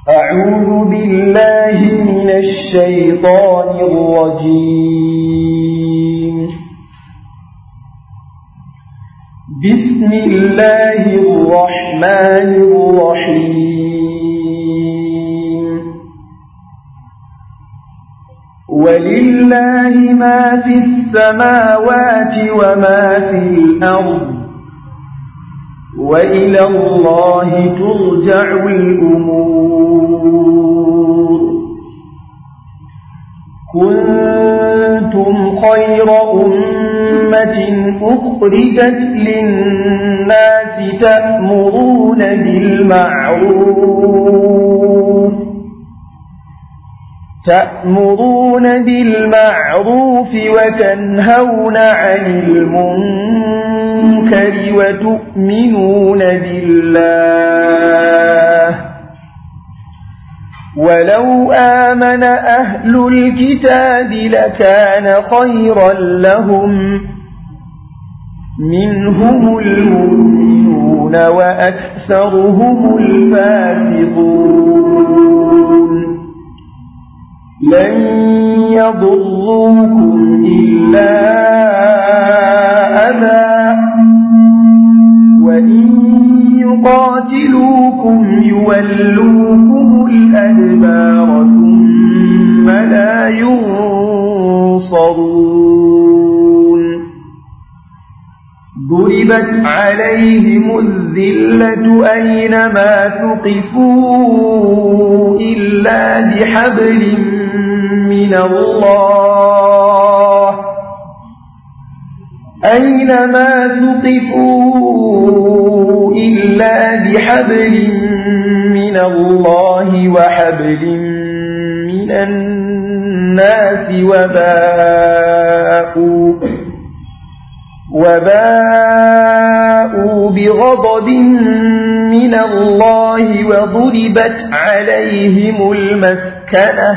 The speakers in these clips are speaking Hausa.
أعوذ بالله من الشيطان الرجيم. بسم الله الرحمن الرحيم. ولله ما في السماوات وما في الأرض وإلى الله ترجع الأمور. كنتم خير أمة أخرجت للناس تأمرون بالمعروف وتنهون عن المنكر وتؤمنون بالله. ولو آمن أهل الكتاب لكان خيرا لهم منهم المؤمنون وأكثرهم الفاسقون. لن يضروكم إلا أذى وإن يقاتلوكم يولوكم الأدبار ثم لا ينصرون. ضربت عليهم الذلة أينما ثقفوا إلا بحبل من الله وحبل من الناس وباءوا بغضب من الله وضربت عليهم المسكنة.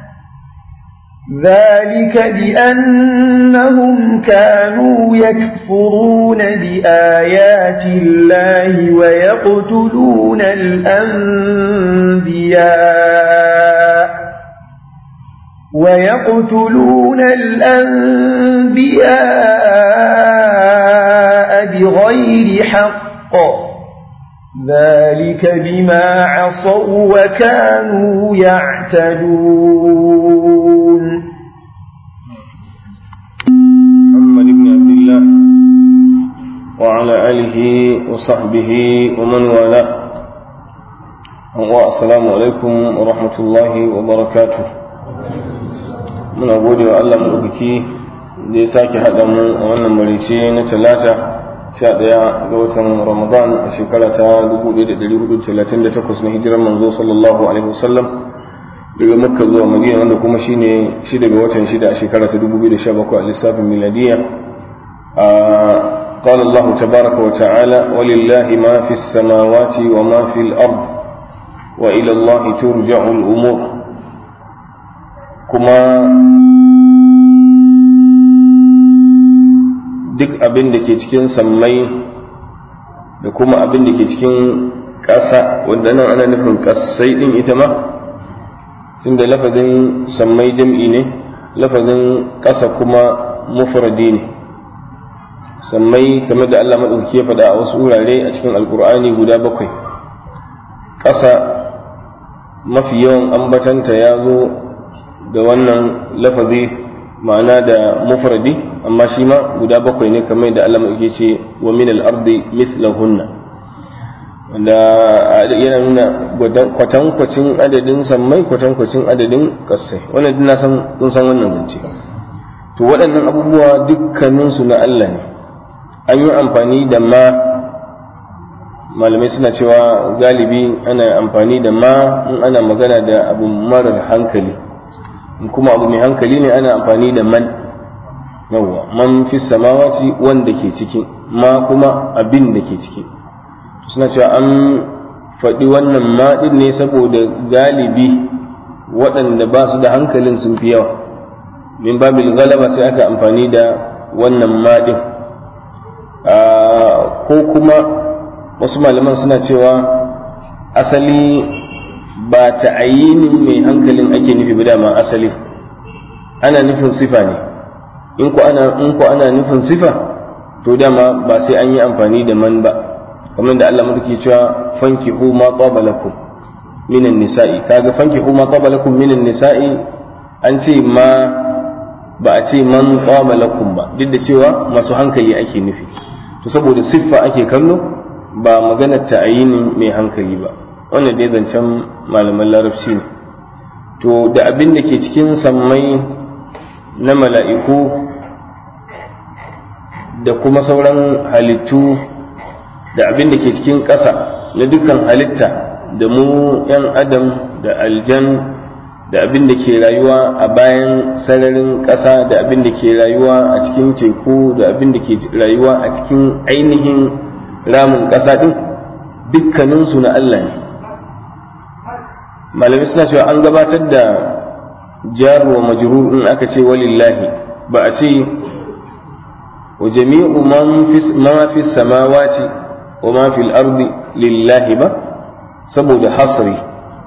ذلك بأنهم كانوا يكفرون بآيات الله ويقتلون الأنبياء بغير حق. ذلك بما عصوا وكانوا يعتدون. محمد بن عبد الله وعلى آله وصحبه ومن والاه. السلام عليكم ورحمة الله وبركاته. من أقول الله مدوكي da ya sake haɗa mu a wannan marice na talata 11 ga watan Ramadan a shekara ta 1438 na hijirar manzo sallallahu alaihi wasallam daga Makka zuwa Madina, wanda kuma shine 6 ga watan 6 a shekara ta 2017 a lissafin miladiya. قال الله تبارك وتعالى ولله ما في السماوات وما في الأرض وإلى الله ترجع الأمور. كما duk abin da ke cikin sammai da kuma abin da ke cikin ƙasa, wanda nan ana nufin ƙasai ɗin ita ma, tunda lafazin sammai jam'i ne, lafazin ƙasa kuma mufradi ne. Sammai kamar da Allah maɗauki ya faɗa a wasu wurare a cikin alkur'ani guda 7. ƙasa mafi yawan ambatanta ya zo da wannan lafazi ma'ana da mufradi, amma shi ma guda 7 ne kamar da Allah yake ce wa min al-ardi mithlahunna, wanda yana nuna kwatankwacin adadin sammai kwatankwacin adadin kasai. wannan din na san kun san wannan zance. To waɗannan abubuwa dukkanin su na Allah ne. An yi amfani da ma, malamai suna cewa galibi ana amfani da ma in ana magana da abu marar hankali, kuma abu mai hankali ne ana amfani da man. yawwa man fi samawati, wanda ke ciki, ma kuma abin da ke ciki. Suna cewa an faɗi wannan ma ɗin ne saboda galibi waɗanda ba su da hankalin sun fi yawa, min babil galaba sai aka amfani da wannan ma ɗin. Ko kuma wasu malaman suna cewa asali ba ta'ayinin mai hankalin ake nufi ba dama asali, ana nufin sifa ne. in ku ana nufin sifa to dama ba sai an yi amfani da man ba, kamar da Allah muke cewa fankihu ma taba lakum minan nisa'i. kaga fankihu ma taba lakum minan nisa'i an ce ma, ba a ce man taba lakum ba, duk da cewa masu hankali ake nufi. to saboda siffa ake kallo ba maganar ta'ayinin mai hankali ba. wannan dai zancen malaman larabci ne. to da abin da ke cikin sammai na mala'iku da kuma sauran halittu da abin da ke cikin ƙasa na dukkan halitta, da mu ‘yan adam da aljan, da abin da ke rayuwa a bayan sararin ƙasa, da abin da ke rayuwa a cikin teku, da abin da ke rayuwa a cikin ainihin ramin ƙasa ɗin, dukkaninsu na Allah ne. malamai suna cewa an gabatar da jar wa majrur in aka ce walillahi, ba a ce wa jami'u ma fi samawati wa ma fil ardi lillahi ba, saboda hasri,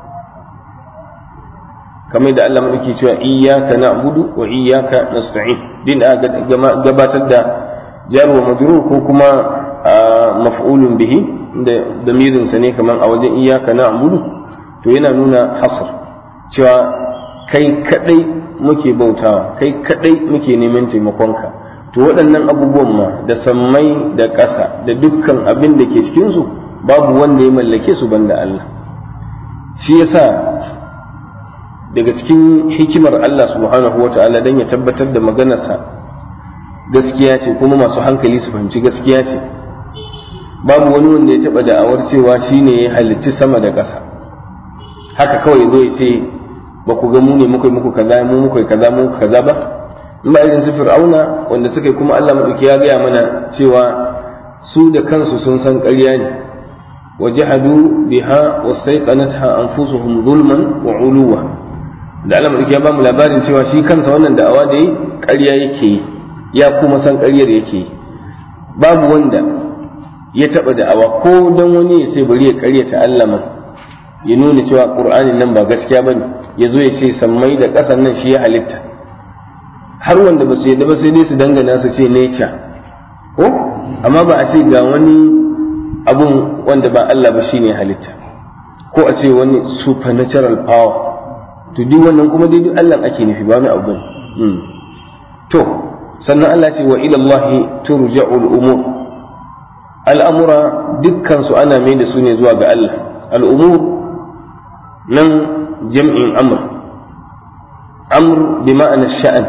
kamar da Allah madauki cewa iyyaka na'budu wa iyyaka nasta'in. din gabatar da jar wa majrur ko kuma maf'ulun bihi da damirin sa ne kamar a wajen iyyaka na'budu, to yana nuna hasr, cewa kai kadai muke bautawa, kai kadai muke neman taimakonka. to waɗannan abubuwan ma da sammai da ƙasa da dukkan abin da ke cikinsu babu wanda ya mallake su banda Allah. shi yasa daga cikin hikimar Allah subhanahu wa ta'ala don ya tabbatar da maganarsa gaskiya ce kuma masu hankali su fahimci gaskiya ce, babu wani wanda ya taɓa da'awar cewa shi ne ya halicci sama da ƙasa haka kawai zo ya ce ba ku ga mu ne muka yi muku kaza mu muka yi kaza mu kaza ba. in ba irin su fir'auna wanda suka yi kuma Allah madauki ya gaya mana cewa su da kansu sun san ƙarya ne, wajahadu biha wastaiqanatha anfusuhum zulman wa uluwa. da Allah madauki ya ba mu labarin cewa shi kansa wannan da'awa da yi ƙarya yake yi, ya kuma san ƙaryar yake yi. babu wanda ya taɓa da'awa ko dan wani ya ce bari ya ƙaryata Allah man, ya nuna cewa Qur'anin nan ba gaskiya bane, ya zo ya ce sammai da ƙasan nan shi ya halitta. har wanda ba su yadda ba sai dai su dangana su ce nature ko, amma ba a ce ga wani abun wanda ba Allah ba shine halitta, ko a ce wani supernatural power. to duk wannan kuma dai duk Allah ake nufi ba wani abu ne. to sannan Allah ce wa ila Allah turja'ul umur, al'amura dukkan su ana mai da su ne zuwa ga Allah. al'umur nan jam'in amr bi ma'ana sha'an,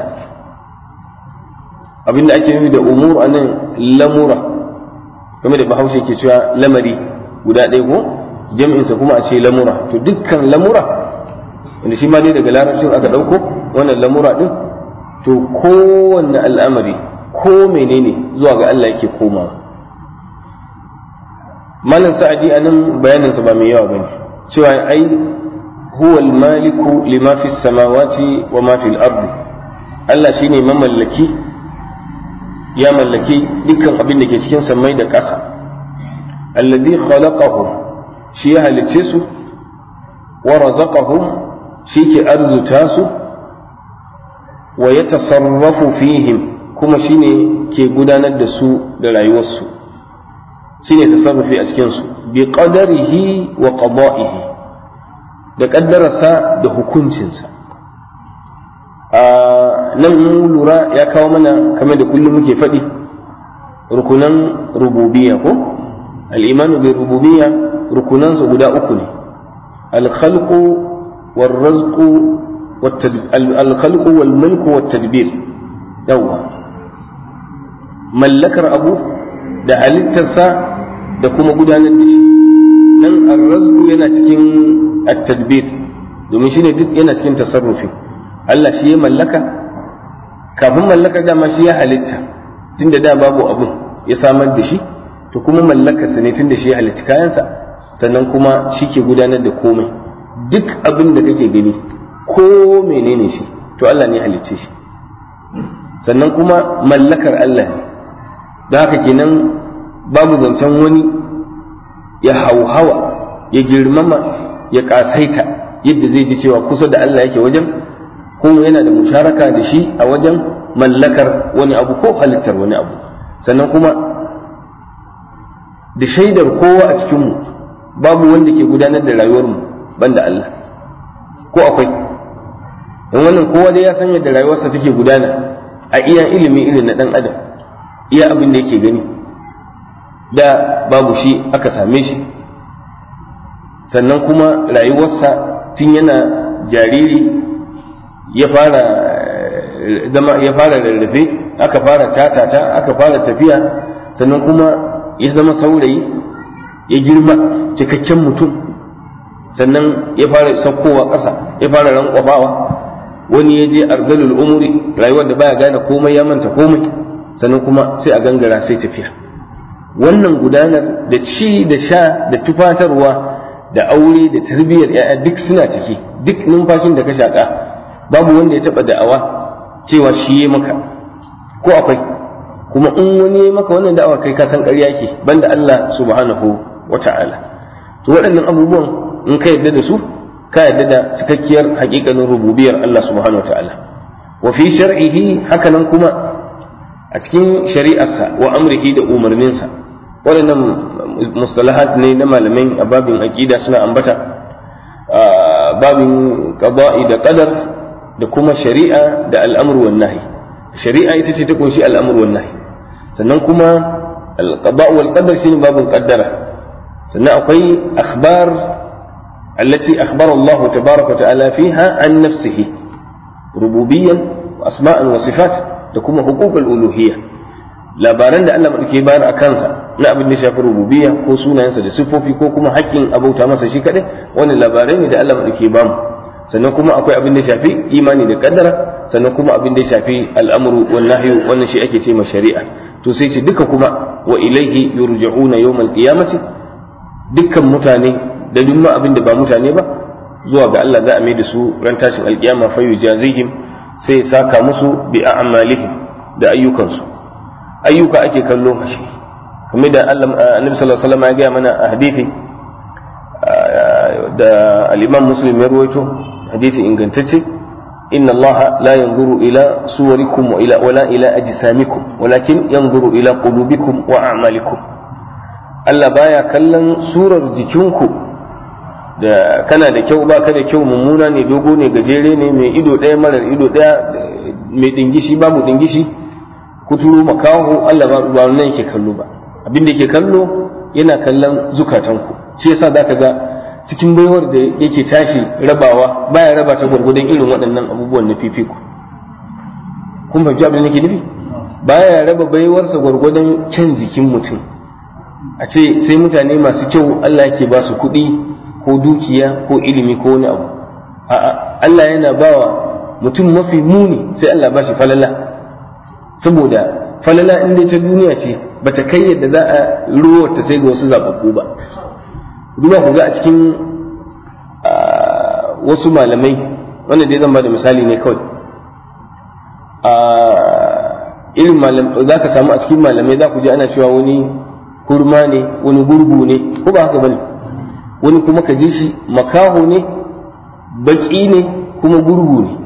abinda ake nufi da umur anan lamura, kuma da Bahaushe ke cewa lamari guda ɗaya ko jam'insa kuma a ce lamura. to dukkan lamura wanda shi ma dai daga larabcin aka ɗauko wannan lamura ɗin, to kowanne al'amari ko menene zuwa ga Allah yake komawa. malam sa'adi anan bayaninsa ba mai yawa bane, cewa ai huwa al-maliku lima fi samawati wa ma fi al-ardi, Allah shine mamallaki, ya mallaki dukkan abin da ke cikin sammai da ƙasa. alladhi khalaqahum, shi ya halicce su, wa razaqahum, shi ke arzuta su, wa yatasarrafu fihim, kuma shine ke gudanar da su da rayuwarsu, shine tasarrufi a cikin su, bi qadarihi wa qada'ihi, da kaddararsa da hukuncinsa. nan mun lura ya kawo mana kamar da kullum muke faɗi rukunan rububiyya ko al-imanu bi rububiyya, rukunan su guda uku ne: al-khalqu war-rizqu al-khalqu wal-mulku wat-tadbir. yawa mallakar abu da halittarsa da kuma gudanar da shi. nan ar-rizqu yana cikin at-tadbir, domin shine duk yana cikin tasarrufi. Allah shi ya mallaka, kafin mallakar dama shi ya halitta, tunda da babu abun ya samar da shi, to kuma mallakarsa ne tunda shi ya halitta kayansa, sannan kuma shi ke gudanar da komai. duk abin da kake gani ko menene shi, to Allah ne ya halicce shi, sannan kuma mallakar Allah ne. da haka kenan babu zancen wani ya hauhawa ya girmama ya kasaita yadda zai ji cewa kusa da Allah yake wajen, ko yana da musharaka da shi a wajen mallakar wani abu ko halittar wani abu. Sannan kuma da shaidar kowa a cikinmu babu wanda ke gudanar da rayuwarmu banda Allah, ko akwai? don wannan kowa dai ya san yadda rayuwarsa take gudana a iya ilimi irin na dan adam, iya abin da yake gani. Da babu shi aka same shi, sannan kuma rayuwarsa tun yana jariri ya fara rarrafe, aka fara tatata, aka fara tafiya, sannan kuma ya zama saurayi, ya girma cikakken mutum, sannan ya fara saukowa ƙasa, ya fara rankwafawa. Wani ya je arzalul umuri, rayuwar da baya gane komai, ya manta komai, sannan kuma sai a gangara sai tafiya. Wannan gudanar da ci da sha da tufatarwa da aure da tarbiyyar ‘ya'ya duk suna ciki. Duk numfashin da ka shaƙa babu wanda ya taɓa da'awa cewa shi ya maka, ko akwai? Kuma in wani ya maka wannan da'awa kai ka san ƙarya ke, banda Allah subhanahu wa ta'ala. To waɗannan abubuwan in ka yarda da su, ka yarda da cikakkiyar haƙiƙanin rububiyar Allah subhanahu wa ta'ala. Wa fi shar'ihi, hakanan kuma a cikin shari'arsa wa amrihi da umarninsa. Waɗannan mustalahat ne na malamai a babin aqida suna ambata, babin qada'i da qadar da kuma shari'a da al'amru wan nahi. Shari'a ita ce ta kunshi al'amru wan nahi, sannan kuma al-qada' wal qadar shine babin qaddara. Sannan akwai akhbar allati akhbara Allah tabaaraka wa ta'ala fiha an nafsihi rububiyyan wa asma'an wa sifat, da kuma huququl uluhiyya, labaran da Allah madauke bayar a kansa na abin da shafi rububiyya ko sunayensa da siffofi ko kuma haƙƙin abauta masa shi kadai. Wannan labarai ne da Allah madauke bamu. Sannan kuma akwai abin da shafi imani da kaddara, sannan kuma abin da shafi al'amru wan nahyu, wannan shi ake ce ma shari'a. To sai ce duka kuma wa ilaihi yurja'una yawmal qiyamati, dukkan mutane da duk ma abin da ba mutane ba zuwa ga Allah za a mai da su ran tashin alkiyama, fa yujazihim, sai saka musu bi a'malihim, da ayyukansu. Ayyuka ake kallo shi, kamar da Annabi sallallahu alaihi wasallam ya ga mana a hadisi da al-Imam Muslim ya rawaito, hadisi ingantacce: inna Allah la yanzuru ila suwarikum wala ila ajsamikum walakin yanzuru ila qulubikum wa a'malikum. Allah baya kallon surar jikinku, da kana da kyau baka da kyau, mummuna ne, dogo ne, gajere ne, mai ido ɗaya marar ido ɗaya, mai dingishi babu dingishi, kuturu makaho, Allah ba wannan yake kallo ba. Abin da yake kallo yana kallon zukatanku. Shi yasa zaka ga cikin baiwar da yake tashi rabawa baya raba ta gurgudan irin waɗannan abubuwan na fifiko. Kun fahimci abin da nake nufi? Baya raba baiwarsa gurgudan kyan jikin mutum. A ce sai mutane masu kyau Allah yake ba su kuɗi ko dukiya ko ilimi ko wani abu. A'a, Allah yana bawa mutum mafi muni sai Allah ba shi falala, saboda falala in dai ta duniya ce bata kai yadda za a ruwata sai ga wasu zababbu ba. Duba ku ga a cikin wasu malamai, wanda dai zan ba da misali ne kawai, irin malamai za ka samu a cikin malamai, za ku ji ana cewa wani kurma ne, wani gurgu ne, ko ba haka bane? Wani kuma ka ji shi makaho ne, baki ne, kuma gurgu ne,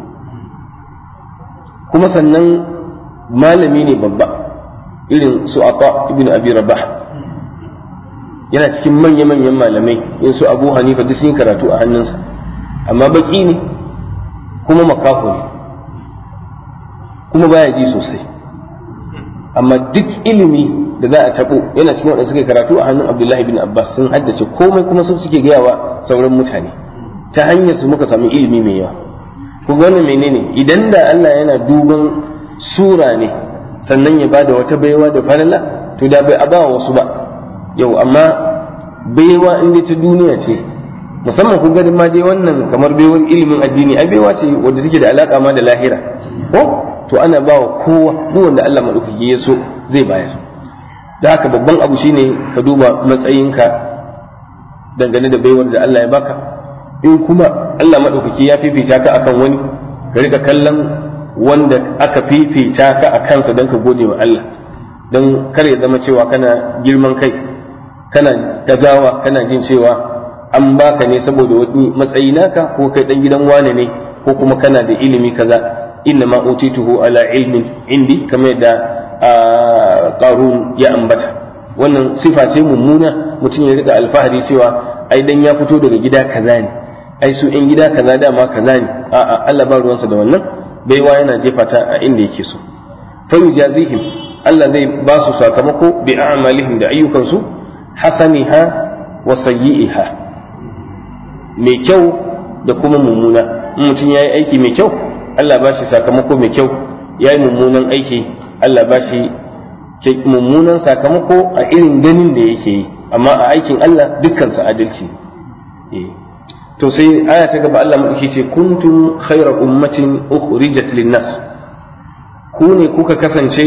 kuma sannan malami ne babba, irin su Ata ibn Abi Rabah, yana cikin manya-manyan malamai, in su Abu Hanifa duk sun yi karatu a hannunsa, amma baki ne kuma makaho ne, kuma baya ji sosai, amma duk ilimi da za a tabo yana cikin waɗanda suka yi karatu a hannun Abdullahi bin Abbas, sun haddace komai kuma su suke gayawa sauran mutane. Ta hanyar su muka sami ilimi mai yawa. Ku ga wannan menene? Idan da Allah yana duban sura ne sannan ya bada wata baiwa da falala, to da bai abawa wasu ba. Yau amma baiwa inda ta duniya ce, musamman ku ga ma dai wannan kamar baiwar ilimin addini, ai baiwa ce wadda take da alaka ma da lahira, ko to ana bawa kowa, duk wanda Allah madaukaki ya so zai bayar. Da haka babban abu shine ka duba matsayinka dangane da baiwar da Allah ya baka. In kuma Allah madaukaki ya fifita ka akan wani, ka rika kallon wanda aka fifita ka a kansa don ka gode wa Allah, don kar ya zama cewa kana girman kai, kana dagawa, kana jin cewa an baka ne saboda wani matsayi naka, ko kai dan gidan wane ne, ko kuma kana da ilimi kaza. inna ma utituhu ala ilmin indi, kamar yadda Qarun ya ambata. wannan sifa ce mummuna, mutum ya rika alfahari cewa ai dan ya fito daga gida kaza ne, ai su in gida kaza dama kaza ne. a'a, Allah ba ruwansa da wannan, baiwa yana jefa ta a inda yake so. fa yujazihim, Allah zai ba su sakamako bi a'malihim, da ayyukansu, hasaniha wa sayyi'iha, mai kyau da kuma mummuna. in mutum yayi aiki mai kyau, Allah ba shi sakamako mai kyau. yayi mummunan aiki, Allah ba shi mummunan sakamako a irin ganin da yake yi, amma a aikin Allah dukkan sa adalci. to sai aya ta gaba Allah madauki ce kuntum khayra ummatin ukhrijat lin-nas, ku ne kuka kasance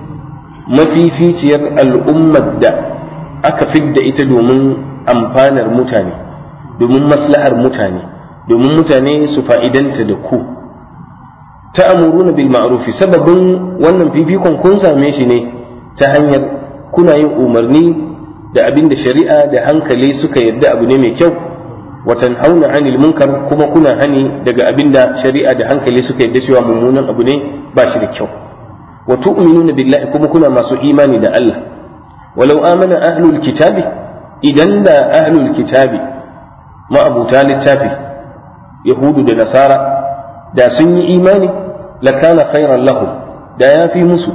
mafificiyar al'ummar da aka fidda ita domin amfanar mutane, domin maslahar mutane, domin mutane su fa'idanta da ku. ta'muruna bil ma'ruf, sababin wannan fifikon kun same shi ne ta hanyar kuna yin umarni da abin da shari'a da hankali suka yarda abu ne mai kyau, wa tanhauna 'anil munkar, kuma kuna hani daga abin da shari'a da hankali suka yarda cewa mummunan abu ne, ba shi da kyau. wa tu'minuna billahi, kuma kuna masu imani da Allah. walau amana ahlul kitabi, idan da ahlul kitabi ma'abuta littafi yahudu da nasara da sun yi imani, lakana khairan lahum, da ya fi musu.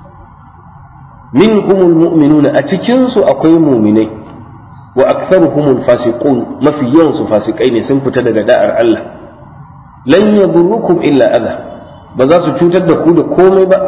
minhumul mu'minuna, a cikin su akwai mu'minai, wa aktharuhumul fasiqun, mafi yawan su fasikai ne, sun fita daga da'ar Allah. lan yadurrukum illa adha, ba za su cutar da ku da komai ba,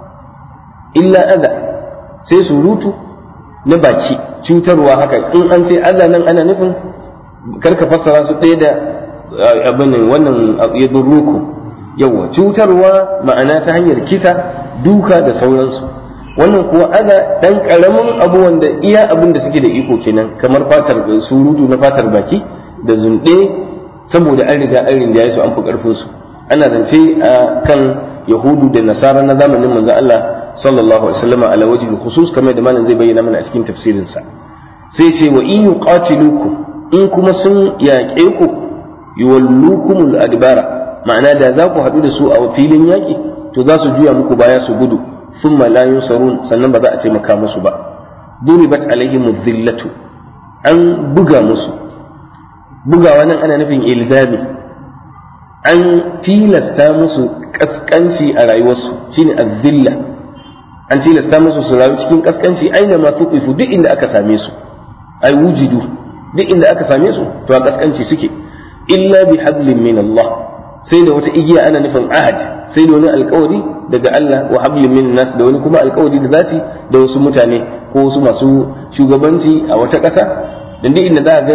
illa adha, sai surutu na baki, cutarwa haka. in an ce adha nan ana nufin karka fassara su ɗaya da abin wannan yadurrukum, yawa cutarwa ma'ana ta hanyar kisa, duka da sauransu. wannan kuwa ana dan karamin abu wanda iya abin da suke da iko kenan, kamar fatar surutu na fatar baki da zunde, saboda an riga an rinjaye su, an fi karfin su. ana zance a kan yahudu da nasara na zamanin manzon Allah sallallahu alaihi wasallam ala wajhi khusus, kamar da malam zai bayyana mana a cikin tafsirin sa. sai ce wa in yuqatilukum, in kuma sun yaƙe ku, yuwallukumul adbara, ma'ana da za ku haɗu da su a filin yaƙi, to za su juya muku baya su gudu. thumma la yunsarun, sannan ba za a taimaka musu ba. duribat alaihim dhillatu, an buga musu, bugawa nan ana nufin ilzami, an tilasta musu kaskanci a rayuwarsu, shine azzilla. an tilasta musu su rayu cikin kaskanci, aina ma tuqifu, duk inda aka same su, ai wujidu, duk inda aka same su to a kaskanci suke. illa bi hablin min Allah, sai da wata igiya, ana nufin ahad, sai da wani alkawari daga Allah, wa hablin min nas, da wani kuma alkawari da zasu da wasu mutane ko wasu masu shugabanci a wata ƙasa. dan duk inda za ga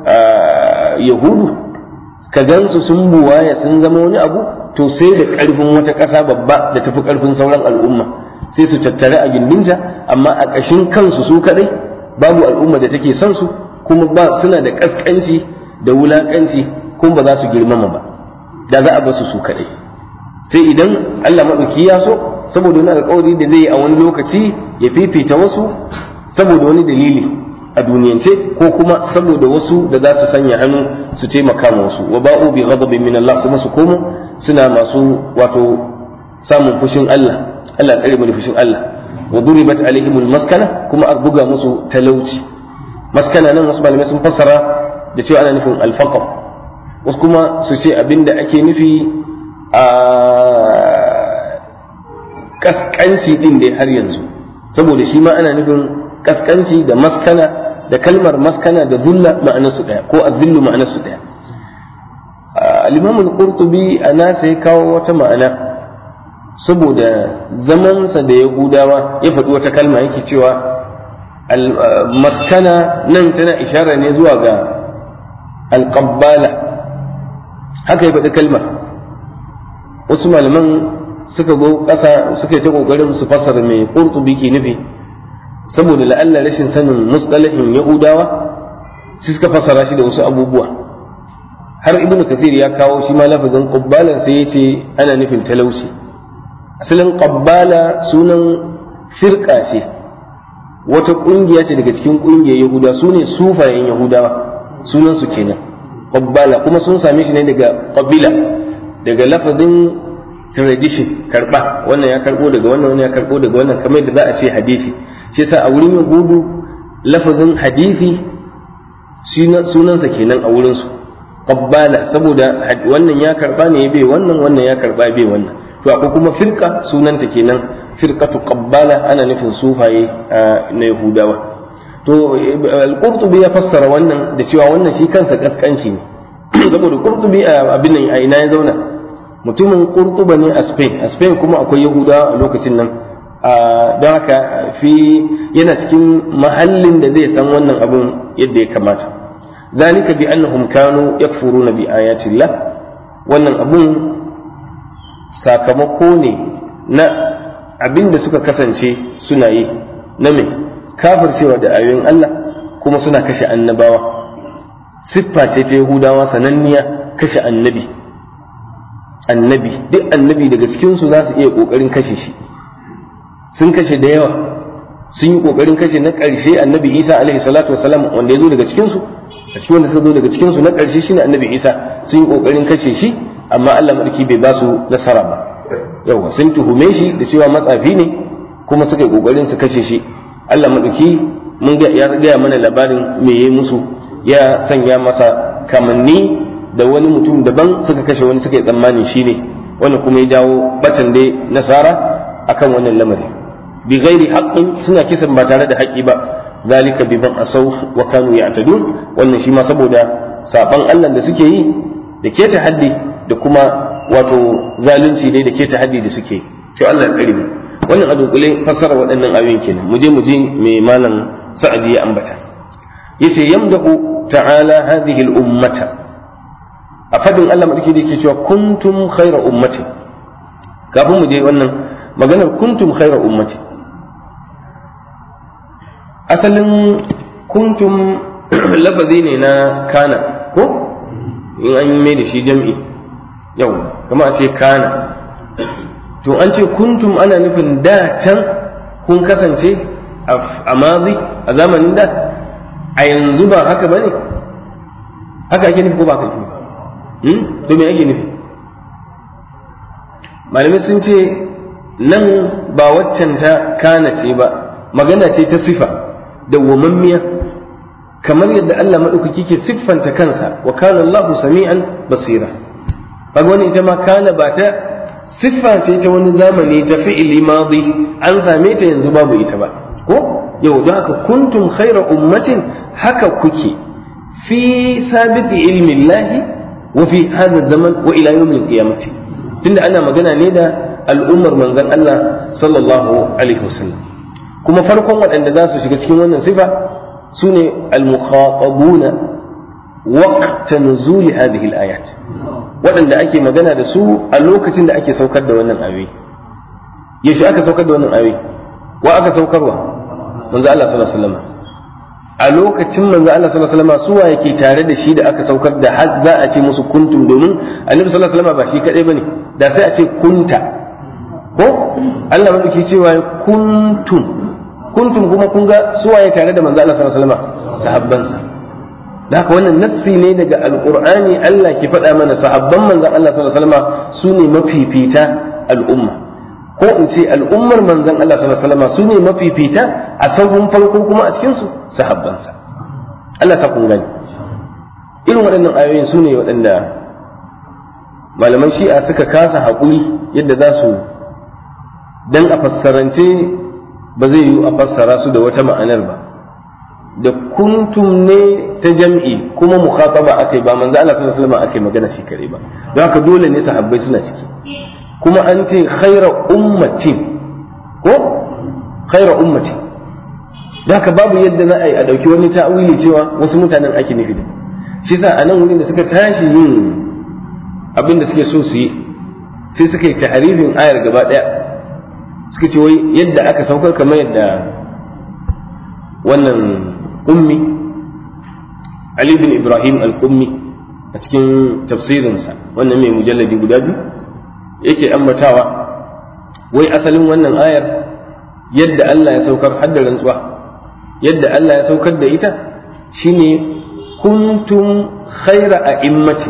yahudu ka gansu sun buwaya sun zama wani abu, to sai da ƙarfin wata ƙasa babba da tafi ƙarfin sauran al'umma, sai su tattare a gindinta, amma a ƙashin kansu su kadai babu al'umma da take son su, kuma ba suna da ƙasƙanci da wulaƙanci, kuma ba za su girmama ba da za a basu su kadai. sai idan Allah maɗauki ya so, saboda wani alƙawari da zai yi a wani lokaci, ya fifita wasu saboda wani dalili a duniyance, ko kuma saboda wasu da za su sanya hannu su taimaka ma wasu. wa ba'u bi ghadabin min Allah, kuma su komo suna masu wato samun fushin Allah. Allah tsare mu da fushin Allah. wa duribat alaihimul maskana, kuma a buga musu talauci. maskana nan wasu malamai sun fassara da cewa ana nufin alfaqar, wasu kuma su ce abinda ake nufi a kaskanci din da har yanzu, saboda shi ma ana nufin kaskanci da maskana, da kalmar maskana da zulla ma'anarsu daya, ko azillu ma'anarsu daya. al-Imam al-Qurtubi ana sai kawo wata ma'ana, saboda zamansa da Yahudawa ya faɗi wata kalma, yake cewa maskana nan tana ishara ne zuwa ga al-qabbala, haka ya faɗi kalmar. wasu malaman suka go ƙasa suka yi ta ƙoƙarin su fassara mai Qurtubi ke nufi, saboda la'alla rashin sanin mustalahin Yahudawa, shi suka fassara shi da wasu abubuwa. har Ibn Kathir ya kawo shi ma lafazin qabbalan, sai ya ce ana nufin talauci. asalin qabbala sunan firqa ce, wata ƙungiya ce daga cikin ƙungiyar Yahuda, su ne sufayen Yahudawa, sunan su kenan qabbala, kuma sun same shi ne daga qabila, daga lafazin tradition, karba, wannan ya karbo daga wannan ya karbo daga wannan, kamar yadda za a ce hadisi. shi yasa a wurin yahudu lafazin hadisi sunansa kenan a wurin su qabbala, saboda wannan ya karba ne bai wannan, wannan ya karba bai wannan. to akwai kuma firqa sunanta kenan firqatu qabbala, ana nufin sufaye na yahudawa. to al-qurtubi ya fassara wannan da cewa wannan shi kansa kaskanci ne saboda qurtubi abin nan a ina ya zauna, mutumin qurtuba ne a Spain kuma akwai yahudawa a lokacin nan, don haka yana cikin mahallin da zai san wannan abun yadda ya kamata. ذلك بأنهم كانوا يكفرون بآيات الله, wannan abun sakamako ne na abin da suka kasance suna yi na mai kafircewa da ayoyin Allah, kuma suna kashe annabawa. siffa ce ta Yahudawa sananniya, kashe annabi duk annabi daga cikinsu za su iya ƙoƙarin kashe shi, sun kashe da yawa, sun yi ƙoƙarin kashe na ƙarshe annabi Isa alaihi salatu wasalam, wanda ya zo daga cikinsu, a cikin wanda suka zo daga cikinsu na ƙarshe shine annabi Isa, sun yi ƙoƙarin kashe shi amma Allah madauki bai ba su nasara ba. yawa sun tuhume shi da cewa matsafi ne kuma suka yi ƙoƙarin su kashe shi. Allah madauki ya gaya mana labarin me yayi musu, ya sanya masa kamanni da wani mutum daban, suka kashe wani, suka yi tsammani shine wannan, kuma ya jawo batan dai nasara akan wannan lamari. bi ghairi haqqin, suna kisan ba tare da haƙƙi ba. zalika biman asaw wa kanu ya'tadun, wannan shi ma saboda saban Allah da suke yi da ke tahaddi da kuma wato zalunci dai da ke tahaddi da suke. to Allah ya tsare mu. wannan a dunkule fassara waɗannan ayoyin kenan. mu je me malam Sa'adi ya ambata, yace yamdahu ta'ala hadhihi al-ummata, a fadin Allah madaki da yake cewa kuntum khayra ummati. kafin mu je wannan maganar kuntum khayra ummati, asalin kuntum lafazi ne na kana, ko in an yi mai da shi jam'i, yau kama a ce kana. to an ce kuntum ana nufin da can kun kasance a mazi, a zamanin da. a yanzu ba haka ba ne, haka ake nufi ko ba haka ake nufi? to me ake nufi? malamai sun ce nan ba waccan ta kana ce ba, magana ce ta sifa dawwamammiya, kamar yadda Allah maɗaukaki ke siffanta kansa, wa kana Allahu sami'an basira. kaga wani ita ma kana ba ta siffa ce ta wani zamani ta fi'ili madi, an same ta yanzu babu ita ba, ko yau da haka kuntum khayra ummatin, haka kuke fi sabiqi ilmi Allah wa fi hadha zaman wa ila yawm al-qiyamati, tunda ana magana ne da al'ummar manzon Allah sallallahu alaihi wasallam. kuma farkon waɗanda za su shiga cikin wannan sifa su ne al-mukhatabuna waqta nuzuli hadhihi al-ayat, waɗanda ake magana da su a lokacin da ake saukar da wannan ayoyi. yaushe aka saukar da wannan ayoyi? wa aka saukarwa? manzo Allah sallallahu alaihi wasallam. a lokacin manzo Allah sallallahu alaihi wasallam suwa yake tare da shi da aka saukar da har za a ce musu kuntum, domin annabi sallallahu alaihi wasallam ba shi kadai bane, da sai a ce kunta, ko Allah madauki cewa kuntum kuma kun ga suwaye tare da manzo Allah sallallahu alaihi wasallam? sahabbansa. da haka wannan nassi ne daga alqur'ani, Allah ke faɗa mana sahabban manzon Allah sallallahu alaihi wasallam su ne mafifita al'umma, ko in ce al'ummar manzon Allah sallallahu alaihi wasallam su ne mafifita a sauran farko, kuma a cikin su sahabbansa. Allah sa kun gani irin waɗannan ayoyin su ne waɗanda malaman shi'a suka kasa haƙuri yadda za su, dan a fassarance ba zai yi a fassara su da wata ma'anar ba, da kuntum ne ta jam'i kuma mukhataba akai, ba manzo Allah sallallahu alaihi wasallam akai magana shi kare ba, don haka dole ne sahabbai suna ciki. kuma an ce khayra ummatin, ko khayra ummati, don haka babu yadda za a yi a dauki wani ta'wili cewa wasu mutanen ake nufi da shi. sa a nan wurin da suka tashi yin abin da suke so su yi, sai suka yi tahrifin ayar gaba daya, suka ce wai yadda aka saukar kamar yadda wannan ummi Ali bin Ibrahim al-Ummi a cikin tafsirinsa wannan mai mujalladi guda biyu yake ambatawa, wai asalin wannan ayar yadda Allah ya saukar hadda rantsuwa, yadda Allah ya saukar da ita shine kuntum khaira a'immatin,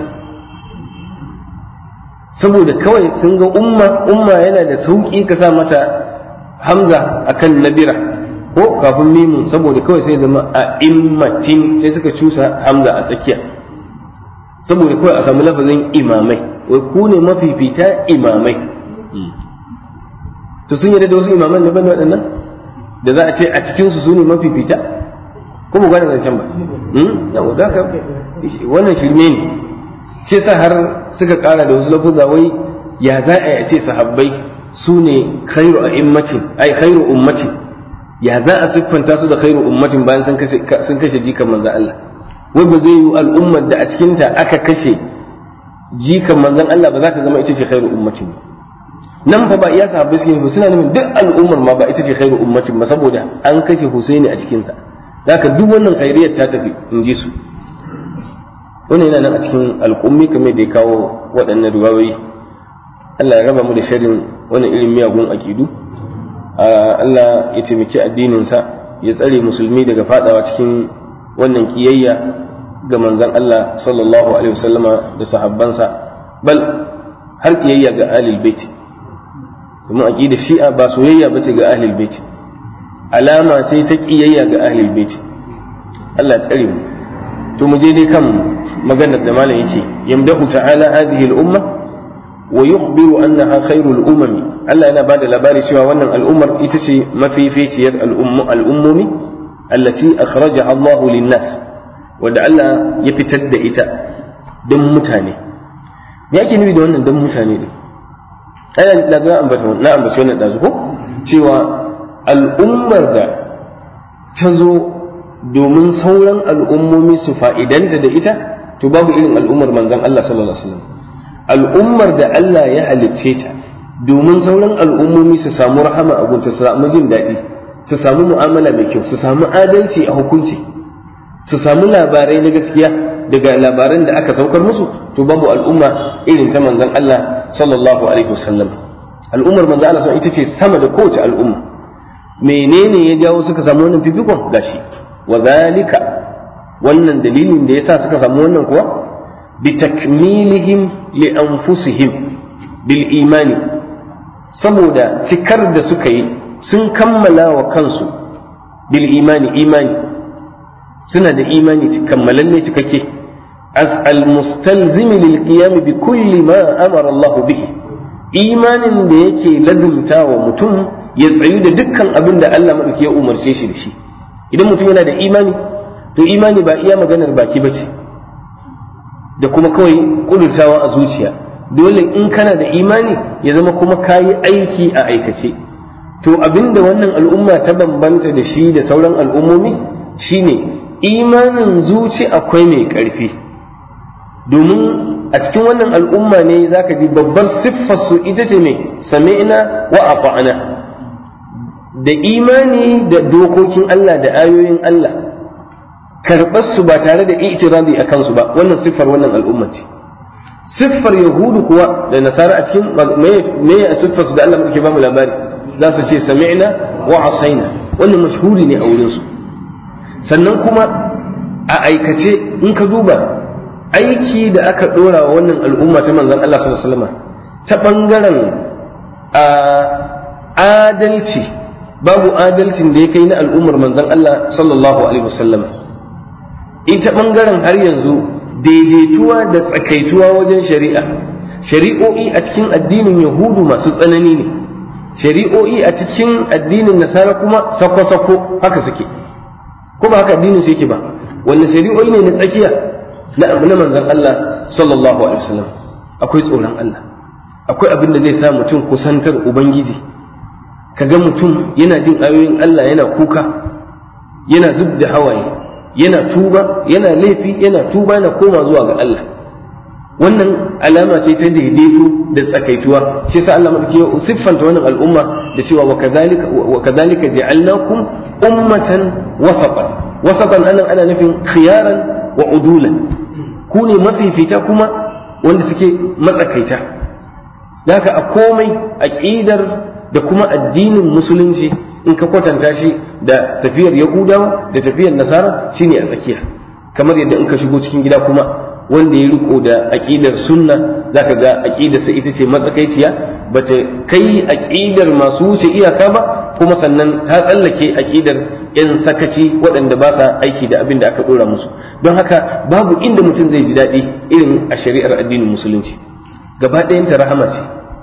saboda kawai sun ga umma yana da sauki ka sa mata hamza akan nabira ko kafin mimun, saboda kawai sai zama a'immatin sai suka cusa hamza a tsakiya saboda kawai a samu lafazin imamai, wai ku ne mafifita imamai. To sun yarda da wasu imaman ne bane waɗannan da za a ce a cikinsu su ne mafifita, ko mu gane zancen ba? Yau da haka wannan shirme ne, ce sa har suka ƙara da wasu lafuzza wai ya za a ce sahabbai su ne khairu a'immatin ai khairu ummatin, ya za a siffanta su da khairu ummatin bayan sun kashe jikan manzon Allah? Wai ba zai yi al'ummar da a cikinta aka kashe jikan manzon Allah ba za ta zama ita ce khairu ummatin ba. Nan fa ba iya sahabbai suke nufi, suna nufin duk al'ummar ma ba ita ce khairu ummatin ba, saboda an kashe Husaini a cikinsa. Zaka duk wannan khairiyar ta tafi in ji su. Wannan yana nan a cikin al'ummi kamar da ya kawo waɗannan riwayoyi. Allah ya raba mu da sharrin wannan irin miyagun aqidu. Allah ya taimaki addininsa, ya tsare musulmi daga fadawa cikin wannan kiyayya ga manzon Allah sallallahu alaihi wasallama da sahabbansa, bal har kiyayya ga ahlul bait. Domin aqidar Shi'a ba soyayya bace ga ahlul bait, alama sai ta kiyayya ga ahlul bait. Allah ya tsare mu. To mu je dai kan maganar da malam yake, yamdahu ta'ala hadhihi al-umma wa yukhbiru annaha khairul umami. Allah yana bada labari cewa wannan al'ummar ita ce mafificiyar al'ummomi allati akhrajaha Allah lin-nas, wanda Allah ya fitar da ita don mutane. Me yake nufi da wannan don mutane ne? Ai da na ambaci wannan dazu ko cewa al'ummar da ta zo domin sauran al'ummomi su fa'idanta da ita, to babu irin al'ummar manzon Allah sallallahu alaihi wasallam. Al'ummar da Allah ya halicce ta domin sauran al'ummomi su samu rahama a gunta, su samu jin daɗi, su samu mu'amala mai kyau, su samu adalci a hukunci, su samu labarai na gaskiya daga labaran da aka saukar musu, to babu al'umma irin ta manzon Allah sallallahu alaihi wasallam. Al'ummar manzon Allah ita ce sama da kowace al'umma. Menene ya jawo suka samu wannan fifikon? Gashi wa zalika, wannan dalilin da yasa suka samu wannan kuwa bi takmilihim li anfusihim bil imani, saboda cikar da suka yi sun kammala wa kansu bil imani, suna da imani kammalalle cikakke, as al mustalzimi lil qiyam bi kulli ma amara Allah bihi, imanin da yake lazimta wa mutum ya tsayu da dukkan abin da Allah madauki ya umarce shi da shi. Idan mutum yana da imani, to imani ba iya maganar baki bace da kuma kawai kudurtawa a zuciya, dole in kana da imani ya zama kuma kayi aiki a aikace. To abinda wannan al'umma ta bambanta da shi da sauran al'ummomi shine imanin zuci akwai mai ƙarfi, domin a cikin wannan al'umma ne zaka ji babbar siffar su ita ce mai sami'na wa ata'na, da imani da dokokin Allah da ayoyin Allah, karɓar su ba tare da itirazi a kansu ba. Wannan siffar wannan al'umma ce. Siffar yahudu kuwa da nasara a cikin me a siffar su da Allah muke ba mu labari, za su ce sami'na wa asaina, wannan mashhuri ne a wurin su. Sannan kuma a aikace in ka duba aiki da aka dora wa wannan al'umma ta manzon Allah sallallahu alaihi wasallam ta bangaren adalci, babu adalcin da ya kai na al'ummar manzon Allah sallallahu alaihi wasallam. Ita bangaren har yanzu daidaituwa da tsakaituwa wajen shari'o'i a cikin addinin yahudu masu tsanani ne, shari'o'i a cikin addinin nasara kuma sako-sako haka suke, ko ba haka addinin su yake ba. Wanda shari'o'i ne na tsakiya na manzon Allah sallallahu alaihi wasallam. Akwai tsoron Allah, akwai abin da zai sa mutum kusantar ubangiji, kaga mutum yana jin ayoyin Allah yana kuka, yana zub da hawaye, yana tuba, yana laifi, yana tuba, yana koma zuwa ga Allah. Wannan alama ce ta daidaito da tsakaituwa. Shi sa Allah madauki ya siffanta wannan al'umma da cewa wa kadhalika ja'alnakum ummatan wasatan. Wasatan ana nufin khiyaran wa udulan, ku ne mafifita kuma wanda suke matsakaita. Da haka a komai aqidar da kuma addinin musulunci in ka kwatanta shi da tafiyar yahudawa da tafiyar nasara shine a tsakiya. kamar yadda in ka shigo cikin gida kuma wanda ya riko da aqidar sunna zaka ga aqidarsa ita ce matsakaiciya bata kai aqidar masu wuce iyaka ba kuma sannan ta tsallake aqidar yan sakaci waɗanda ba sa aiki da abin da aka dora musu. Don haka babu inda mutum zai ji daɗi irin a shari'ar addinin musulunci. Gaba ɗayanta rahama ce,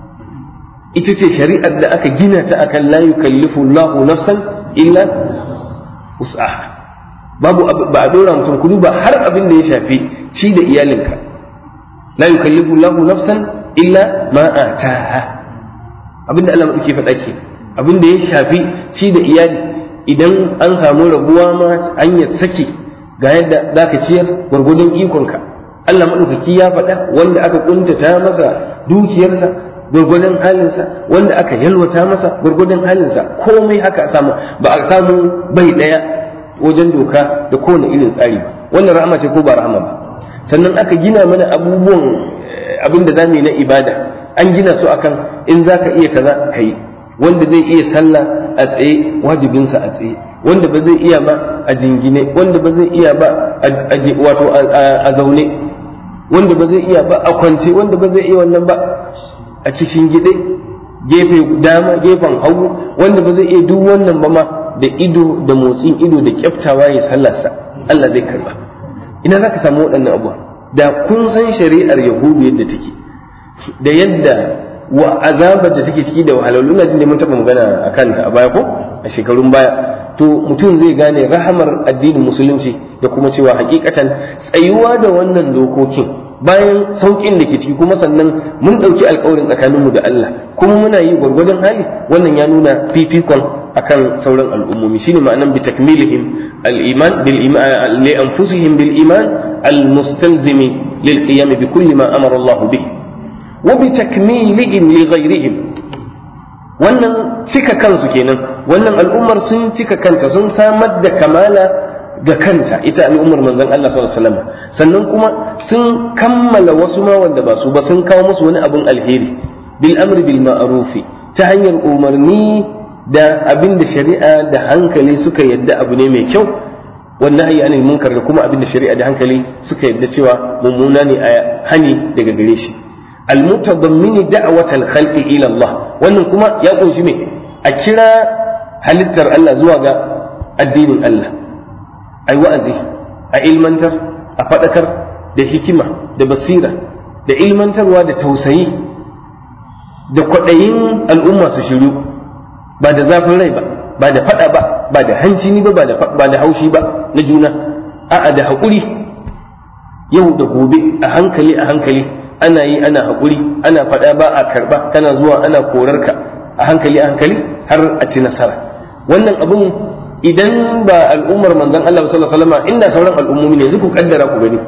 ita ce shari'ar da aka gina ta akan la yukallifu Allahu nafsan illa wus'aha. Babu ba a dora mutum kudu ba har abin da ya shafi shi da iyalinka, la yukallifu Allahu nafsan illa ma ataha. Abin da Allah madauki faɗa ke, abin da ya shafi shi da iyali, idan an samu rabuwa ma hanyar saki ga yadda zaka ciyar gwargwadon ikonka. Allah maɗaukaki ya faɗa wanda aka ƙuntata masa dukiyarsa gwargwadon halinsa, wanda aka yalwata masa gwargwadon halinsa, komai haka samu ba a samu bai ɗaya wajen doka da kowane irin tsari ba. Wannan rahama ce ko ba rahama ba? Sannan aka gina mana abubuwan abin da zamu yi na ibada, an gina su akan in zaka iya kaza kai, wanda zai iya sallah a tsaye wajibinsa a tsaye, wanda ba zai iya ba a jingine, wanda ba zai iya ba wato a zaune, wanda ba zai iya ba a kwance, wanda ba zai iya wannan ba a kishin gide gefe dama gefen hagu, wanda ba zai iya duk wannan ba ma da ido da motsin ido da kyaftawa ya sallarsa, Allah zai karba. Ina za ka samu waɗannan abuwa? Da kun san shari'ar Yahudu yadda take da yadda wa azabar da take ciki da wahalhalu, ina jin da mun taɓa magana a kanta a baya ko a shekarun baya, to mutum zai gane rahamar addinin musulunci da kuma cewa hakikatan tsayuwa da wannan dokokin bayan saukin da ke ciki, kuma sannan mun ɗauki alkawarin tsakaninmu da Allah kuma muna yi gwargwadon hali, wannan ya nuna fifikon akan sauran al'ummomi. Shine ma'anan bi takmilihim al-iman bil iman li anfusihim bil iman al-mustalzimi lil qiyam bi kulli ma amara Allah bihi wa bi takmilihim li ghayrihim. Wannan cika kansu kenan, wannan al'ummar sun cika kanta, sun samar da kamala ga kanta ita al'ummar manzon Allah sallallahu alaihi wasallam, sannan kuma sun kammala wasu ma wanda ba su ba, sun kawo musu wani abun alheri bil amri bil ma'rufi, ta hanyar umarni da abin da shari'a da hankali suka yadda abu ne mai kyau, wannan nahyi anil munkar da kuma abin da shari'a da hankali suka yadda cewa mummuna ne a hani daga gare shi. Al-mutadammini da'watal khalqi ila Allah, wannan kuma ya kunshi me? A kira halittar Allah zuwa ga addinin Allah, ai wa'azi, a ilmantar, a faɗakar da hikima da basira da ilmantarwa da tausayi da kwaɗayin al'umma su shiru, ba da zafin rai ba, ba da faɗa ba, ba da hanci ni ba, ba da haushi ba na juna, a'a da haƙuri yau da gobe, a hankali ana yi, ana haƙuri, ana faɗa ba a karɓa, kana zuwa ana korarka a hankali har a ci nasara. Wannan abun idan ba al'ummar manzon Allah sallallahu alaihi wasallam, inda sauran al'ummomi ne, ku kaddara ku gani,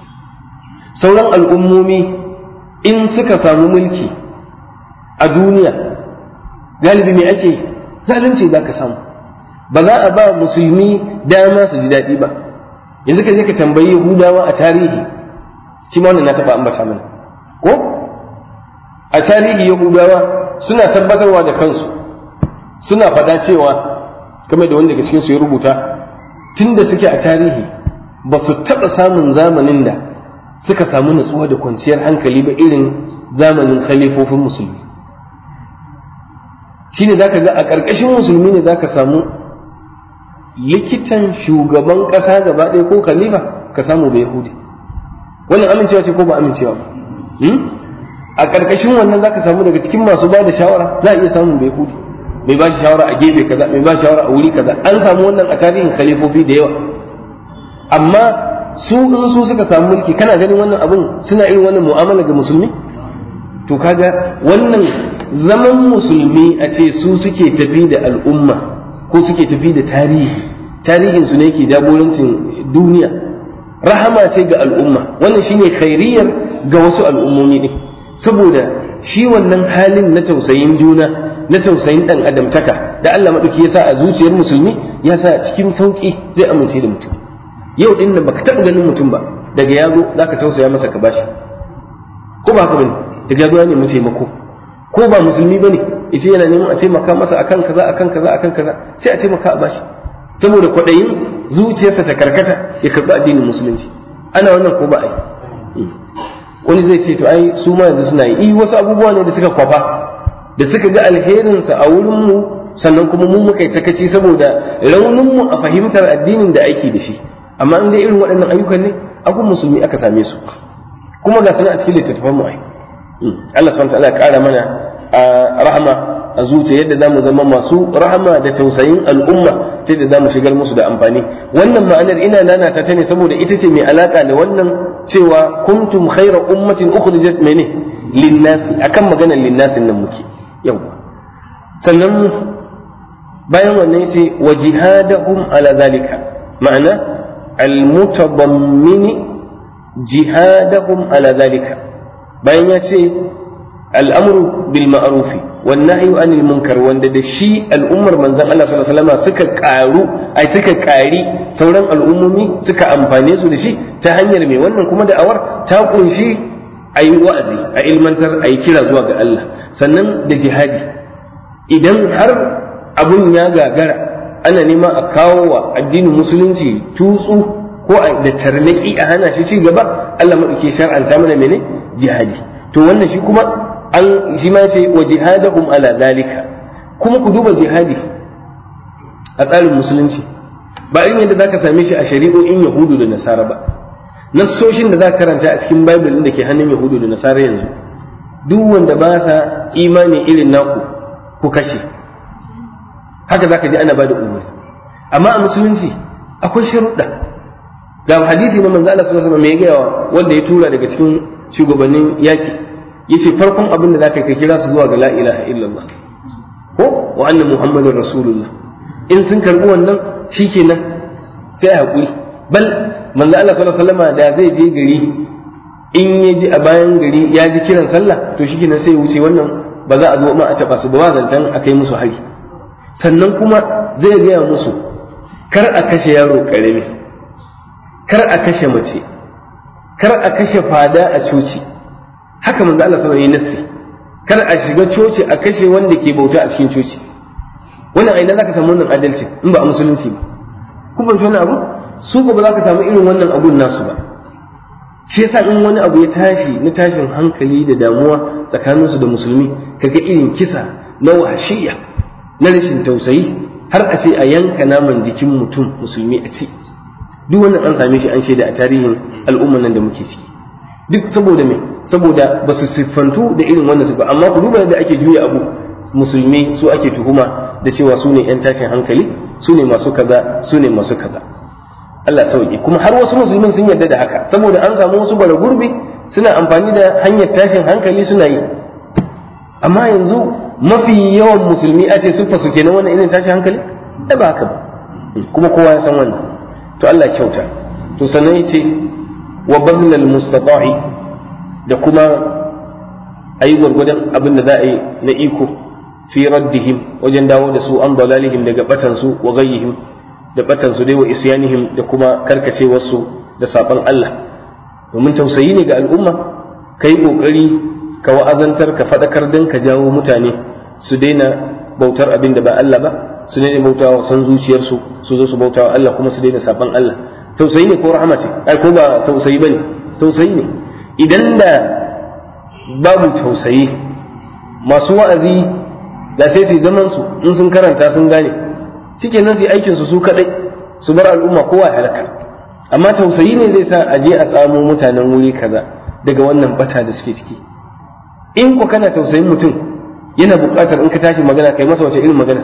sauran al'ummomi in suka samu mulki a duniya galibi me ake? Zalunci za ka samu, ba za a ba musulmi dama su ji daɗi ba. Yanzu ka je ka tambayi Yahudawa a tarihi, shi ma wannan na taɓa ambata mana ko a tarihi Yahudawa suna tabbatarwa da kansu, suna faɗa cewa kamar da wanda daga cikin su ya rubuta, tunda suke a tarihi ba su taɓa samun zamanin da suka samu nutsuwa da kwanciyar hankali ba irin zamanin khalifofin musulmi. Shine zaka ga a ƙarƙashin musulmi ne zaka samu likitan shugaban ƙasa gaba ɗaya ko khalifa ka samu da Yahudi. Wannan amincewa ce ko ba amincewa ba? A ƙarƙashin wannan zaka samu daga cikin masu ba da shawara za a iya samun da Yahudi, mai ba shi shawara a gefe kaza, mai ba shi shawara a wuri kaza. An samu wannan a tarihin khalifofi da yawa. Amma su in su suka samu mulki, kana ganin wannan abun suna irin wannan mu'amala ga musulmi? To kaga wannan zaman musulmi a ce su suke tafi da al'umma ko suke tafi da tarihin su ne ke jagorancin duniya, rahama ce ga al'umma. Wannan shine khairiyar ga wasu al'ummomi ne, saboda shi wannan halin na tausayin juna, na tausayin dan adamtaka da Allah madauki ya sa a zuciyar musulmi, ya sa cikin sauki zai amince da mutum. Yau din nan baka taɓa ganin mutum ba, daga yazo zaka tausaya masa ka bashi, ko ba haka bane? Daga yazo ya nemi taimako, ko ba musulmi bane yace yana neman a taimaka masa akan kaza sai a taimaka a bashi, saboda kwaɗayin zuciyarsa ta karkata ya karɓi addinin musulunci. Ana wannan ko ba ai? Wani zai ce to ai su ma yanzu suna yi wasu abubuwa ne da suka kwafa da suka ga alherinsa a wurin mu, sannan kuma mu muka yi takaci saboda raunin mu a fahimtar addinin da aiki da shi. Amma in dai irin waɗannan ayyukan ne abun musulmi aka same su, kuma ga suna a cikin littattafan mu ai. Allah subhanahu wa ta'ala ya ƙara mana rahama a zuciya yadda zamu zama masu rahama da tausayin al'umma ta yadda zamu shigar musu da amfani. Wannan ma'anar ina nanata ta ne saboda ita ce mai alaka da wannan cewa kuntum khayra ummatin ukhrijat mene linnasi, akan maganar linnasin nan muke yau. Sannan bayan wannan yace wa jihadahum ala zalika, ma'ana al-mutadammini jihadahum ala zalika. Bayan ya ce al'amru bil ma'rufi wan nahyu anil munkar, wanda da shi al'ummar manzon Allah sallallahu alaihi wasallam suka ƙari sauran al'ummomi suka amfane su da shi ta hanyar mai wannan kuma da'awar ta kunshi ayi wa'azi, a ilmantar, ayi kira zuwa ga Allah, sannan da jihadi. Idan har abun ya gagara ana nema a kawo wa addinin musulunci tutsu ko da tarnaki a hana shi ci gaba, Allah madauke shar'anta mana mene jihadi. To wannan shi kuma shi ma ce wa jihadahum ala dalika. Kuma ku duba jihadi a tsarin musulunci ba irin yadda zaka same shi a shari'o'in Yahudu da Nasara ba. Nassoshin da zaka karanta a cikin Bible din da ke hannun Yahudu da Nasara yanzu, duk wanda ba sa imani irin naku ku kashe, haka zaka ji ana bada umarni. Amma a musulunci akwai sharuɗa. Ga hadisi na manzo Allah sallallahu alaihi wasallam mai gayawa wanda ya tura daga cikin shugabannin yaki, yace farkon abin da zaka kira su zuwa ga la ilaha illallah ko wa anna muhammadar rasulullah. In sun karbi wannan shikenan sai hakuri. Bal manzo Allah sallallahu alaihi wasallam da zai je gari, in ya ji a bayan gari ya ji kiran sallah to shikenan sai ya wuce, wannan ba za a zo ma a taba su ba, zancan a kai musu hari. Sannan kuma zai gaya musu kar a kashe yaro karami, kar a kashe mace, kar a kashe fada a coci. Haka manzo Allah sallallahu alaihi wasallam ya nassi, kar a shiga coci a kashe wanda ke bauta a cikin coci. Wannan aina zaka samu wannan adalci in ba a musulunci ba? Kun fahimci wannan abu? Su ba za ka samu irin wannan abun nasu ba. Shi yasa in wani abu ya tashi na tashin hankali da damuwa tsakaninsu da musulmi, kaga irin kisa na wahshiya, na rashin tausayi, har a ce a yanka naman jikin mutum musulmi a ci. Duk wannan an same shi an shaida a tarihin al'umman nan da muke ciki. Duk saboda me? Saboda ba su siffantu da irin wannan sifa. Amma ku duba yadda ake juya abu, musulmi su ake tuhuma da cewa su ne 'yan tashin hankali, su ne masu kaza, su ne masu kaza. Allah sauki. Kuma har wasu musulmin sun yarda da haka, saboda an samu wasu bara gurbi suna amfani da hanyar tashin hankali suna yi. Amma yanzu mafi yawan musulmi a ce siffa su kenan wannan irin tashin hankali? Da ba haka ba. Kuma kowa ya san wannan. To Allah kyauta. To sannan yace wa badlal mustata'i, da kuma ayi gwargwadon abin da za a yi na iko fi raddihim, wajen dawo da su an dalalihim daga batan su, wa ghayyihim da batan su dai, wa isyanihim da kuma karkacewar su da saban Allah. Domin tausayi ne ga al'umma, kai kokari ka wa'azantar, ka fadakar dan ka jawo mutane su daina bautar abin da ba Allah ba, su daina bautawa san zuciyarsu, su zo su bautawa Allah, kuma su daina saban Allah. Tausayi ne ko rahama ce? Ai ko ba tausayi bane? Tausayi ne. Idan da babu tausayi, masu wa'azi da sai su zaman su in sun karanta sun gane, shikenan su yi aikin su kadai, su bar al'umma kowa ya halaka. Amma tausayi ne zai sa a je a tsamo mutanen wuri kaza daga wannan bata da suke ciki. In ko kana tausayin mutum, yana buƙatar in ka tashi magana kai masa wace irin magana?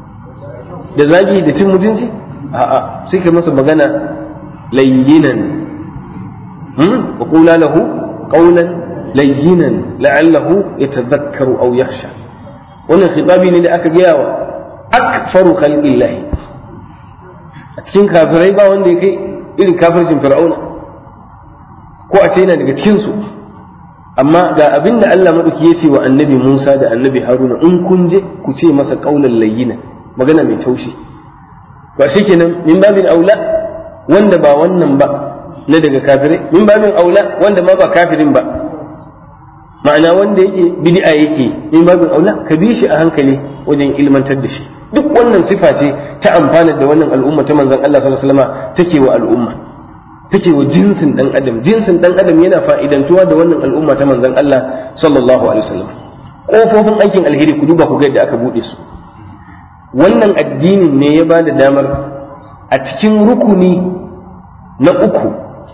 Da zagi da cin mutunci? A'a, sai kai masa magana layyinan, wa qula lahu qawlan layyinan la'allahu yatadhakkaru aw yakhsha. Wannan khitabi ne da aka gaya wa akfaru khalqillahi. A cikin kafirai ba wanda ya kai irin kafircin fir'auna, ko a ce yana daga cikin su. Amma ga abin da Allah madauki ya ce wa annabi Musa da annabi Haruna, in kun je ku ce masa qawlan layyinan, magana mai taushi. Ba shikenan min babin aula wanda ba wannan ba na daga kafirai, min babin aula wanda ma ba kafirin ba, ma'ana wanda yake bid'a yake, min babin aula ka bi shi a hankali wajen ilmantar da shi, duk wannan sifa ce ta amfana da wannan al'umma ta manzon Allah sallallahu alaihi wasallam take wa al'umma, take wa jinsin dan adam yana fa'idantuwa da wannan al'umma ta manzon Allah sallallahu alaihi wasallam. Kofofin aikin alheri ku duba ku ga yadda aka bude su. Wannan addinin ne ya bada damar a cikin rukuni na uku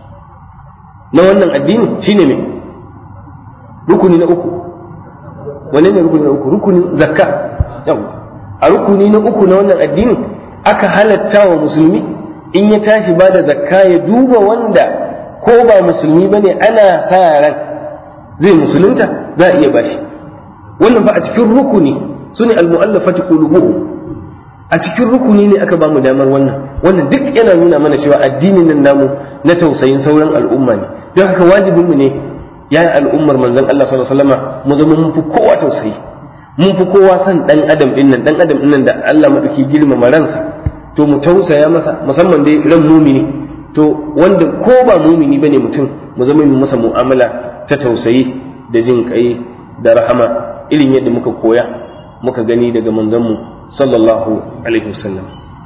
na wannan addini shine me? Rukuni na uku. Wanne ne rukuni na uku? Rukunin zakka. A rukuni na uku na wannan addini aka halatta wa musulmi in ya tashi ba da zakka ya duba wanda ko ba musulmi ba ne ana sa ran zai musulunta za a iya bashi. Wannan fa a cikin rukuni su ne al-mu'allafati qulubuhum, a cikin rukuni ne aka ba mu damar wannan duk yana nuna mana cewa addinin nan namu na tausayin sauran al'umma ne. Don haka wajibin mu ne ya al'ummar manzon Allah sallallahu alaihi wasallam mu zama mun fi kowa tausayi, mun fi kowa san dan adam din nan da Allah madauki girmama ransa, to mu tausaya masa, musamman dai ran mumini, to wanda ko ba mumini bane mutum mu zama mu masa mu'amala ta tausayi da jin kai da rahama irin yadda muka koya muka gani daga manzon mu sallallahu alaihi wasallam.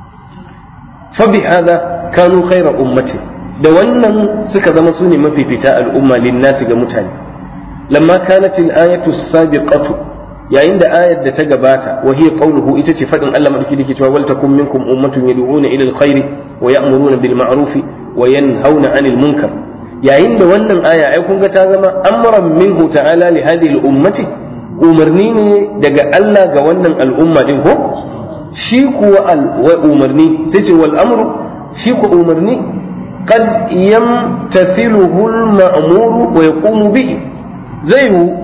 Fa bi hada kanu khayra ummati, da wannan suka zama sune mafifita al'umma linnasi ga mutane. Lamma kanat al-ayatu as-sabiqatu, yayin da ayar da ta gabata wa hiya qawluhu ita ce fadin Allah madauki dake cewa wal takum minkum ummatun yad'una ila al-khairi wa ya'muruna bil ma'rufi wa yanhauna 'anil munkar. Yayin da wannan aya ai kun ga ta zama amran minhu ta'ala li hadhihi al-ummati, umarni ne daga Allah ga wannan al'umma din ko shi kuwa umarni sai ce wal amru, shi kuwa umarni qad yamtathiluhu al-ma'muru wa yaqumu bihi, za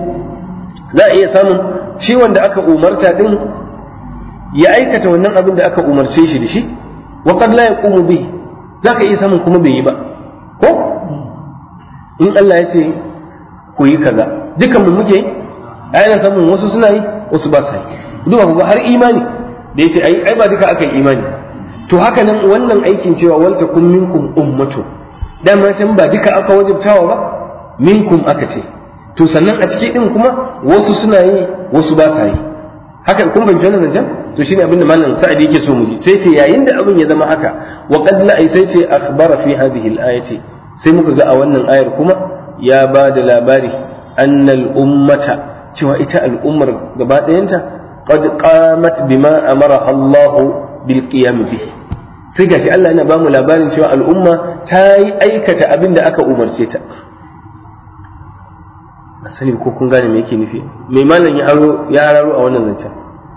a iya samun shi wanda aka umarta din ya aikata wannan abin da aka umarce shi da shi, wa qad la yaqumu bihi, za ka iya samun kuma bai yi ba ko in Allah ya ce ku yi kaza dukan mu muke yi, ana samun wasu suna yi wasu ba sa yi. Duba ku ga har imani da yace ai ba duka aka yi imani, to haka nan wannan aikin cewa wal takum minkum ummatu, dama can ba duka aka wajibtawa ba, minkum aka ce, to sannan a ciki din kuma wasu suna yi wasu ba sa yi. Haka kun bayyana nan jan, to shine abinda malam Sa'idi yake so mu ji. Sai ce yayin da abin ya zama haka, wa qad la sai ce akhbara fi hadhihi al-ayati, sai muka ga a wannan ayar kuma ya ba da labari annal ummata, cewa ita al'ummar gaba ɗayanta qad qamat bima amara Allah bil qiyam bihi. Sai gashi Allah yana ba mu labarin cewa al'umma ta yi aikata abin da aka umarce ta. Sani ko kun gane me yake nufi, mai malam ya hararo a wannan zancen.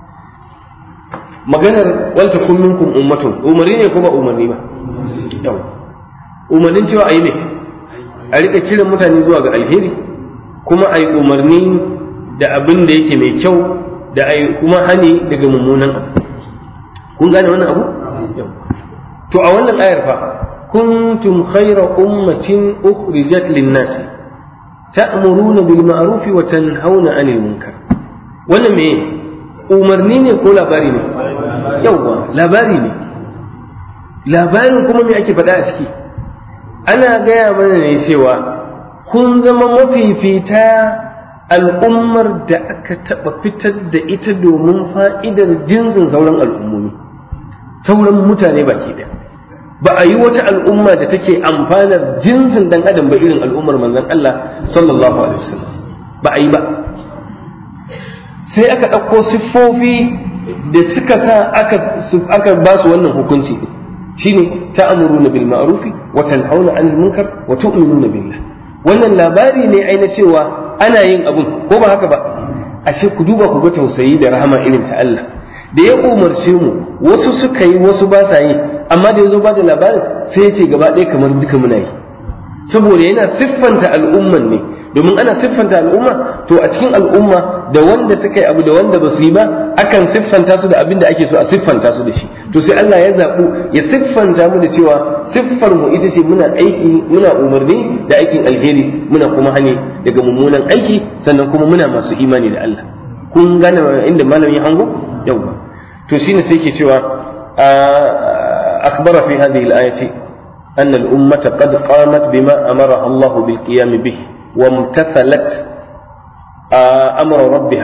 Maganar wal takum minkum ummatun, umarni ne ko ba umarni ba? Yau umarnin cewa ayi ne a rika kiran mutane zuwa ga alheri, kuma ayi umarni da abin da yake mai kyau, da ayi kuma hani daga mummunan abu. Kun gane wannan abu? To a wannan ayar fa kuntum khayra ummatin ukhrijat lin-nasi ta'muruna bil ma'ruf wa tanhauna 'anil munkar. Wannan me umarni ne ko labari ne? Yawwa labari ne. Labarin kuma me ake faɗa a ciki? Ana gaya mana ne cewa kun zama mafifita al'ummar da aka taɓa fitar da ita domin fa'idar jinsin sauran al'ummomi, sauran mutane baki ɗaya. Ba a yi wata al'umma da take amfanar jinsin dan adam ba irin al'ummar manzon Allah sallallahu alaihi wasallam, ba a yi ba. Sai aka ɗauko siffofi da suka sa aka ba su wannan hukunci shine ta'muruna bil ma'rufi wa tanhauna 'anil munkar wa tu'minuna billah. Wannan labari ne ai na cewa ana yin abun ko ba haka ba. Ashe ku duba ku ga tausayi da rahama irin ta Allah da ya umarce mu, wasu suka yi wasu ba sa yi, amma da yazo ba da labarin sai ya ce gaba ɗaya kamar duka muna yi, saboda yana siffanta al'umman ne. Domin ana siffanta al'umma, to a cikin al'umma da wanda suka yi abu da wanda ba su yi ba akan siffanta su da abin da ake so a siffanta su da shi. To sai Allah ya zaɓu ya siffanta mu da cewa siffar mu ita ce muna aiki, muna umarni da aikin alheri, muna kuma hani daga mummunan aiki, sannan kuma muna masu imani da Allah. Kun gane inda malamin hango? Yawwa. To shine sai ke cewa akhbara fi hadhihi al-ayati anna al-ummata qad qamat bima amara Allah bil qiyam bihi وامتثلت أمر ربها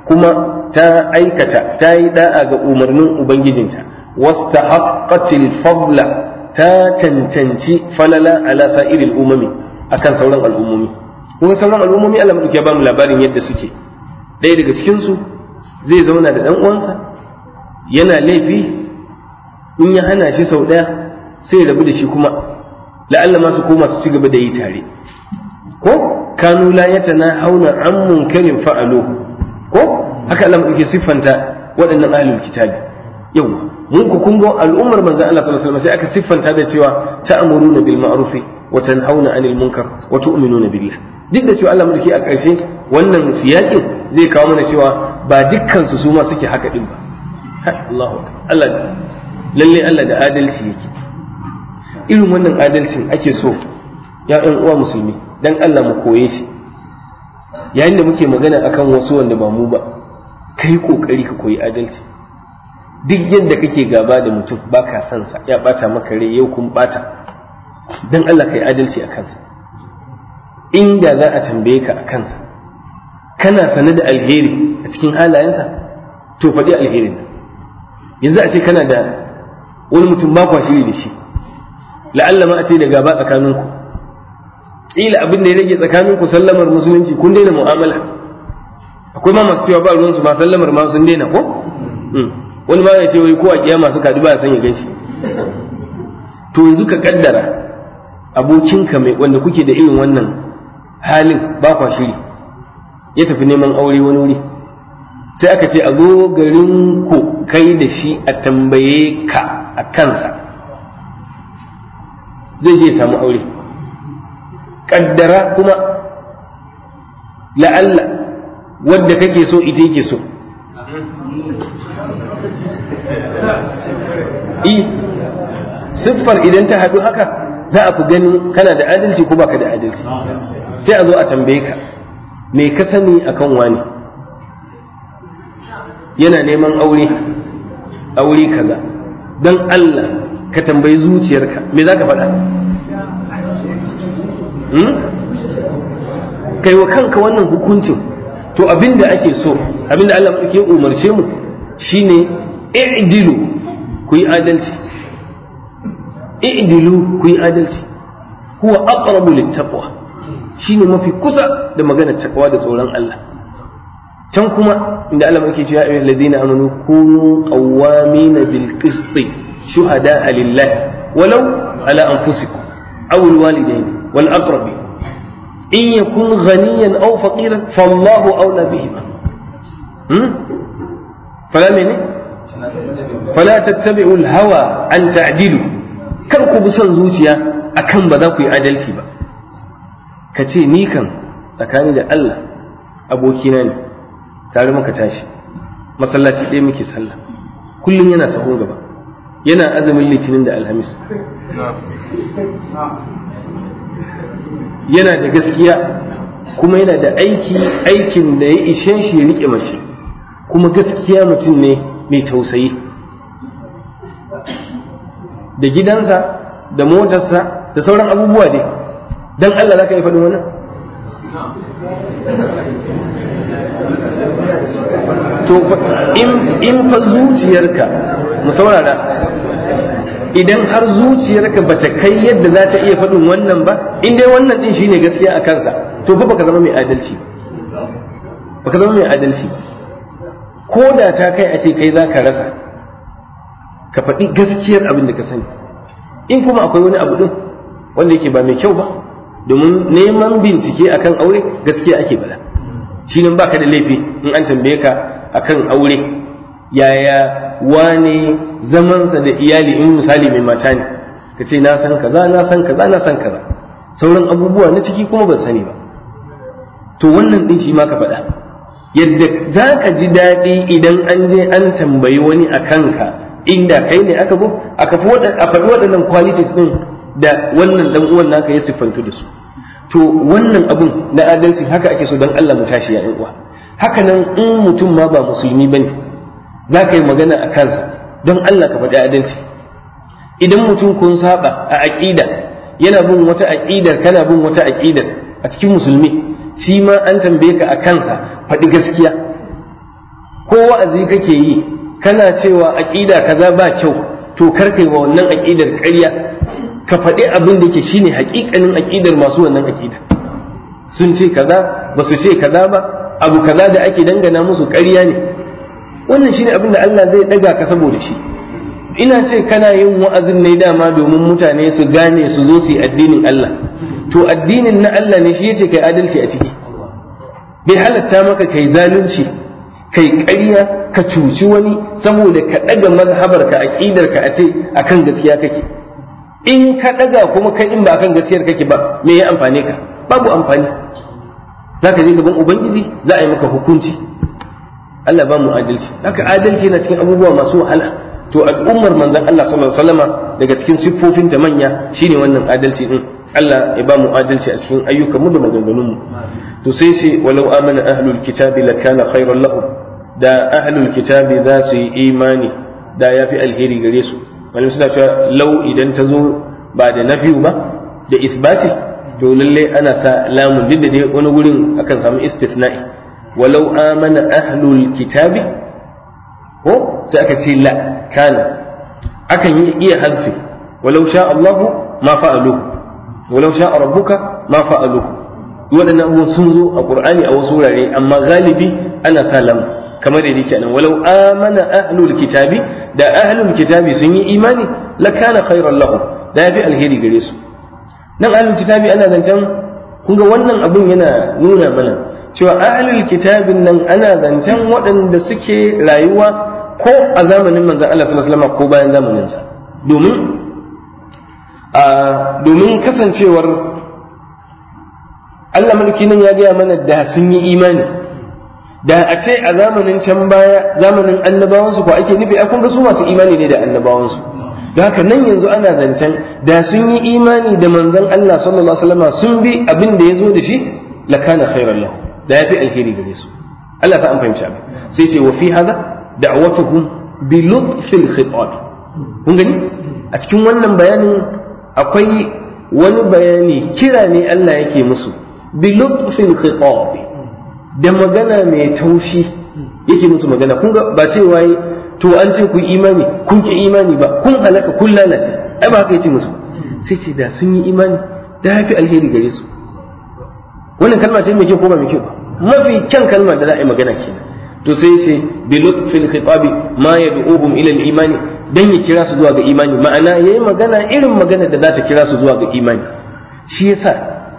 kuma ta aikata ta yi da'a ga umarnin ubangijinta wastahaqqatil fadla ta cancanci falala ala sa'iril umami akan sauran al'ummomi. Kuma sauran al'ummomi Allah ya ba mu labarin yadda suke. Ɗaya daga cikin su zai zauna da ɗan uwansa yana laifi, in ya hana shi sau ɗaya sai ya rabu da shi, kuma la'alla ma su koma su ci gaba da yi tare. Ko kanu la yatanahawna an munkarin fa'alu, ko haka Allah yake siffanta waɗannan ahlul kitabi. Yau mun ku kun ga al'ummar manzon Allah sallallahu alaihi wasallam sai aka siffanta da cewa ta'muruna bil ma'ruf wa tanhauna 'anil munkar wa tu'minuna billah. Duk da cewa Allah mulki a ƙarshe wannan siyakin zai kawo mana cewa ba dukkan su ma suke haka din ba. Allahu Allah, lalle Allah da adalci yake. Irin wannan adalcin ake so ya ƴan uwa musulmi dan Allah mu koye shi. Yayin da muke magana akan wasu wanda ba mu ba, kai kokari ka koyi adalci. Duk yadda kake gaba da mutum baka son sa, ya bata maka rai, yau kun bata, dan Allah kai adalci a kansa. Inda za a tambaye ka a kansa, kana sane da alheri a cikin halayensa, to faɗi alherin nan. Yanzu a ce kana da wani mutum ba kwa shiri da shi, la'alla ma a ce da gaba tsakaninku, ƙila abin da ya rage tsakaninku sallamar musulunci, kun daina mu'amala. Akwai ma masu cewa ba ruwansu ba sallamar ma sun daina, ko wani ma ya ce wai ko a kiyama suka haɗu ba ya san ya ganshi. To yanzu ka kaddara abokinka mai wanda kuke da irin wannan halin ba kwa shiri, ya tafi neman aure wani wuri, sai aka ce a zo garin ku kai da shi a tambaye ka a kansa, zai je samu aure. Kaddara kuma la'alla wadda kake so ita yake so. Siffar idan ta haɗu haka za a fi ganin kana da adalci ko baka da adalci. Sai a zo a tambaye ka me ka sani akan wani, yana neman aure kaza, don Allah ka tambayi zuciyarka me za ka faɗa? Kai wa kanka wannan hukuncin. To abinda ake so, abinda Allah ke umarce mu shine i'dilu, ku yi adalci. I'dilu, ku yi adalci. Huwa aqrabu littaqwa, shine mafi kusa da maganar takwa da tsoron Allah. Can kuma inda Allah yake cewa ayyuhal ladina amanu kunu qawwamina bil qisti shuhada'a lillahi walau ala anfusikum aw al walidayni wal aqrabin in yakun ghaniyan aw faqiran fallahu awla bihima. Fala tattabi'u al hawa an ta'dilu, kar ku bi son zuciya akan ba za ku yi adalci ba. Ka ce ni kan tsakani da Allah abokina ne, tare muka tashi masallaci ɗaya muke sallah, kullum yana sahun gaba, yana azumin litinin da alhamis, yana da gaskiya kuma yana da aikin da ya ishe shi ya riƙe mace, kuma gaskiya mutum ne mai tausayi, da gidansa da motarsa da sauran abubuwa dai. Dan Allah za ka yi faɗin wannan? To in fa zuciyarka, mu saurara, idan har zuciyarka ba ta kai yadda za ta iya faɗin wannan ba, in dai wannan ɗin shine gaskiya a kansa, to fa baka zama mai adalci ba. Ko da ta kai a ce kai za ka rasa, ka faɗi gaskiyar abin da ka sani. In kuma akwai wani abu ɗin wanda yake ba mai kyau ba, domin neman bincike akan aure gaskiya ake bala, shi nan baka da laifi in an tambaye ka akan aure, yaya wane zamansa da iyali, in misali mai mata ne, ka ce na san kaza, sauran abubuwa na ciki kuma ban sani ba. To wannan din shi ma ka faɗa, yadda za ka ji daɗi idan an je an tambayi wani a kanka, inda kai ne aka zo aka faɗi waɗannan qualities ɗin da wannan dan uwan naka ya siffantu da su. To wannan abun na adalci haka ake so, dan Allah mu tashi ya uwa. Haka nan in mutum ma ba musulmi bane, za ka yi magana a kansa, don Allah ka faɗi adalci. Idan mutum kun saba a aqida, yana bin wata aqidar kana bin wata aqidar a cikin musulmi, shi ma an tambaye ka a kansa, faɗi gaskiya. ko wa'azi kake yi kana cewa aqida kaza ba kyau, to kar kai wa wannan aqidar ƙarya, ka faɗi abin da yake shine haƙiƙanin aqidar masu wannan aqida. Sun ce kaza ba su ce kaza ba, abu kaza da ake dangana musu ƙarya ne. Wannan shine abin da Allah zai daga ka saboda shi. Ina ce kana yin wa'azin ne dama domin mutane su gane su zo su yi addinin Allah, to addinin na Allah ne shi yace kai adalci a ciki. Bai halatta maka kai zalunci, kai ƙarya, ka cuci wani saboda ka ɗaga mazhabar ka aqidar ka a ce akan gaskiya kake. In ka ɗaga kuma kai in ba akan gaskiyar kake ba, me ya amfane ka? Babu amfani. Zaka je gaban Ubangiji za a yi maka hukunci. Allah ba mu adalci. Haka adalci na cikin abubuwa masu wahala. To al'ummar manzon Allah sallallahu alaihi wasallama daga cikin siffofin ta manya shine wannan adalci din. Allah ya ba mu adalci a cikin ayyukan mu da maganganun mu. To sai ce walau amana ahlul kitabi lakana khairan lahum, da ahlul kitabi za su yi imani da yafi alheri gare su. Malam suna cewa lau idan ta zo ba da nafiyu ba da isbati, to lalle ana sa lamun, duk da dai wani gurin akan samu istithna'i. walau amana ahlul kitabi, ko sai aka ce la kana, akan yi iya hadfi walau sha Allahu ma fa'aluhu walau sha rabbuka ma fa'aluhu. waɗannan abubuwan sun zo a Qur'ani a wasu wurare, amma galibi ana sa lamun kamar da yake nan walau amana ahlul kitabi, da ahlul kitabi sun yi imani lakana khairan lahum, da yafi alheri gare su. Nan ahlul kitabi ana zancen, kun ga wannan abun yana nuna mana cewa ahlul kitabin nan ana zancen waɗanda suke rayuwa ko a zamanin manzon Allah sallallahu alaihi wasallam ko bayan zamanin sa, domin kasancewar Allah mulki nan ya gaya mana da sun yi imani, da a ce a zamanin can baya zamanin annabawansu ko ake nufi, kun ga su masu imani ne da annabawansu. Da haka nan yanzu ana zancen da sun yi imani da manzon Allah sallallahu alaihi wasallam, sun bi abin da ya zo da shi, lakana khairan lahu, da yafi alheri gare su. Allah ta an fahimci abin. Sai ce wa fi hada da'watuhum bi lutfil khitab. Kun gani a cikin wannan bayanin akwai wani bayani, kira ne Allah yake musu bi lutfil khitab, da magana mai taushi yake musu magana. Kun ga ba cewa to an ce ku imani kun ki imani ba, kun halaka kun lalace, ai ba haka yace musu. Sai ce da sun yi imani da yafi alheri gare su. Wannan kalma ce mai kyau ko ba mai kyau ba? Mafi kyan kalma da za a yi magana kenan. To sai ce bi lutfil khitabi ma yad'uhum ila al-imani, dan ya kira su zuwa ga imani, ma'ana yayi magana irin magana da za ta kira su zuwa ga imani. Shi yasa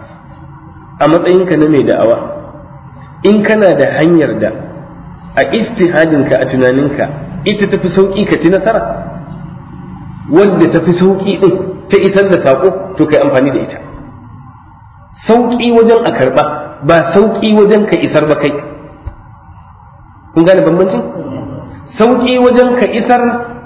a matsayinka na mai da'awa, in kana da hanyar da a istihadinka a tunaninka ita tafi sauki ka ci nasara, wadda tafi sauki din ta isar da sako, to kai amfani da ita. Sauki wajen a karba, ba sauki wajen ka isar ba kai. Kun gane bambancin? Sauki wajen ka isar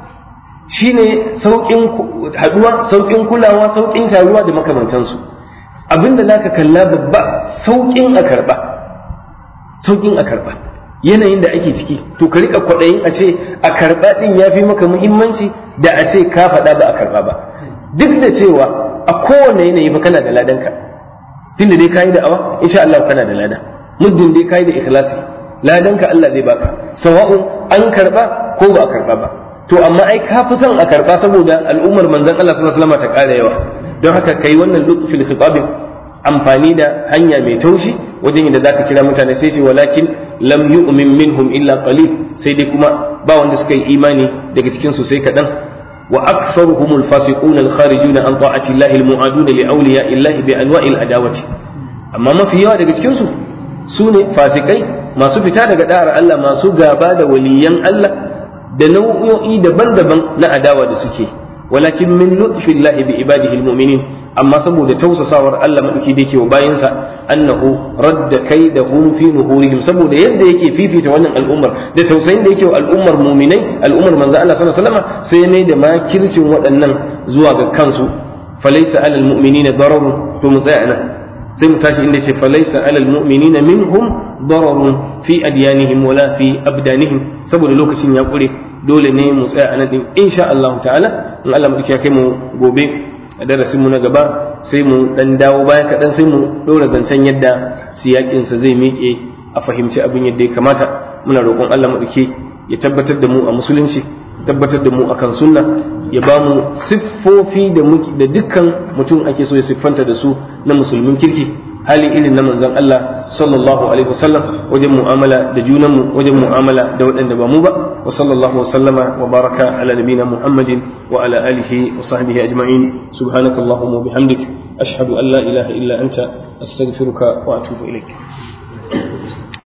shine saukin haduwa, saukin kulawa, saukin taruwa da makamantansu. Abinda zaka kalla babba saukin a karba, saukin a karba. Yanayin da ake ciki, to ka rika kwaɗayin a ce a karɓa ɗin ya fi maka muhimmanci da a ce ka faɗa ba a karɓa ba. Duk da cewa a kowane yanayi ba kana da ladanka, tunda dai kayi da'awa insha Allah kana da lada, muddin dai kayi da ikhlasi ladanka Allah zai baka, sawa'un an karɓa ko ba a karɓa ba. To amma ai ka fi son a karɓa saboda al'ummar manzon Allah sallallahu alaihi wasallam ta ƙara yawa, don haka kai wannan lutfil khitabin, amfani da hanya mai taushi wajen yadda zaka kira mutane. Sai ce walakin lam yu'min minhum illa qalil, sai dai kuma ba wanda suka yi imani daga cikin su sai kadan. Wa aktharuhumul fasiquna al-kharijuna an ta'ati llahi al-mu'aduna li awliya illahi bi anwa'il adawati. Amma mafi yawa daga cikin su sune fasikai masu fita daga da'ar Allah, masu gaba da waliyan Allah da nau'o'i daban-daban na adawa da suke. Walakin min lutfillahi bi ibadihi al-mu'minin, amma saboda tausasawar Allah madauki da yake wa bayinsa, annahu radda kaidahum fi nuhurihim, saboda yadda yake fifita wannan al'ummar da tausayin da yake wa al'ummar mu'minai, al'ummar manzo Allah sallallahu alaihi wasallam, sai ne da makircin waɗannan zuwa ga kansu. Falaysa 'alal mu'minina dararun, to mu tsaya nan sai mu tashi inda ce falaysa 'alal mu'minina minhum dararun fi adyanihim wala fi abdanihim, saboda lokacin ya kure dole ne mu tsaya a nan din insha Allah ta'ala. In Allah mu ya kai mu gobe a darasin mu na gaba sai mu dan dawo baya kaɗan, sai mu ɗora zancen yadda siyakin sa zai miƙe a fahimci abin yadda ya kamata. muna roƙon Allah maɗauki ya tabbatar da mu a musulunci, tabbatar da mu akan sunna, ya ba mu siffofi da dukkan mutum ake so ya siffanta da su na musulmin kirki, hali irin na manzon Allah sallallahu alaihi wasallam wajen mu'amala da junanmu, wajen mu'amala da waɗanda ba mu ba. Wa sallallahu wa sallama wa baraka ala nabina Muhammadin wa ala alihi wa sahbihi ajma'in. Subhanakallahumma wa bihamdik ashhadu an la ilaha illa anta astaghfiruka wa atubu ilaik.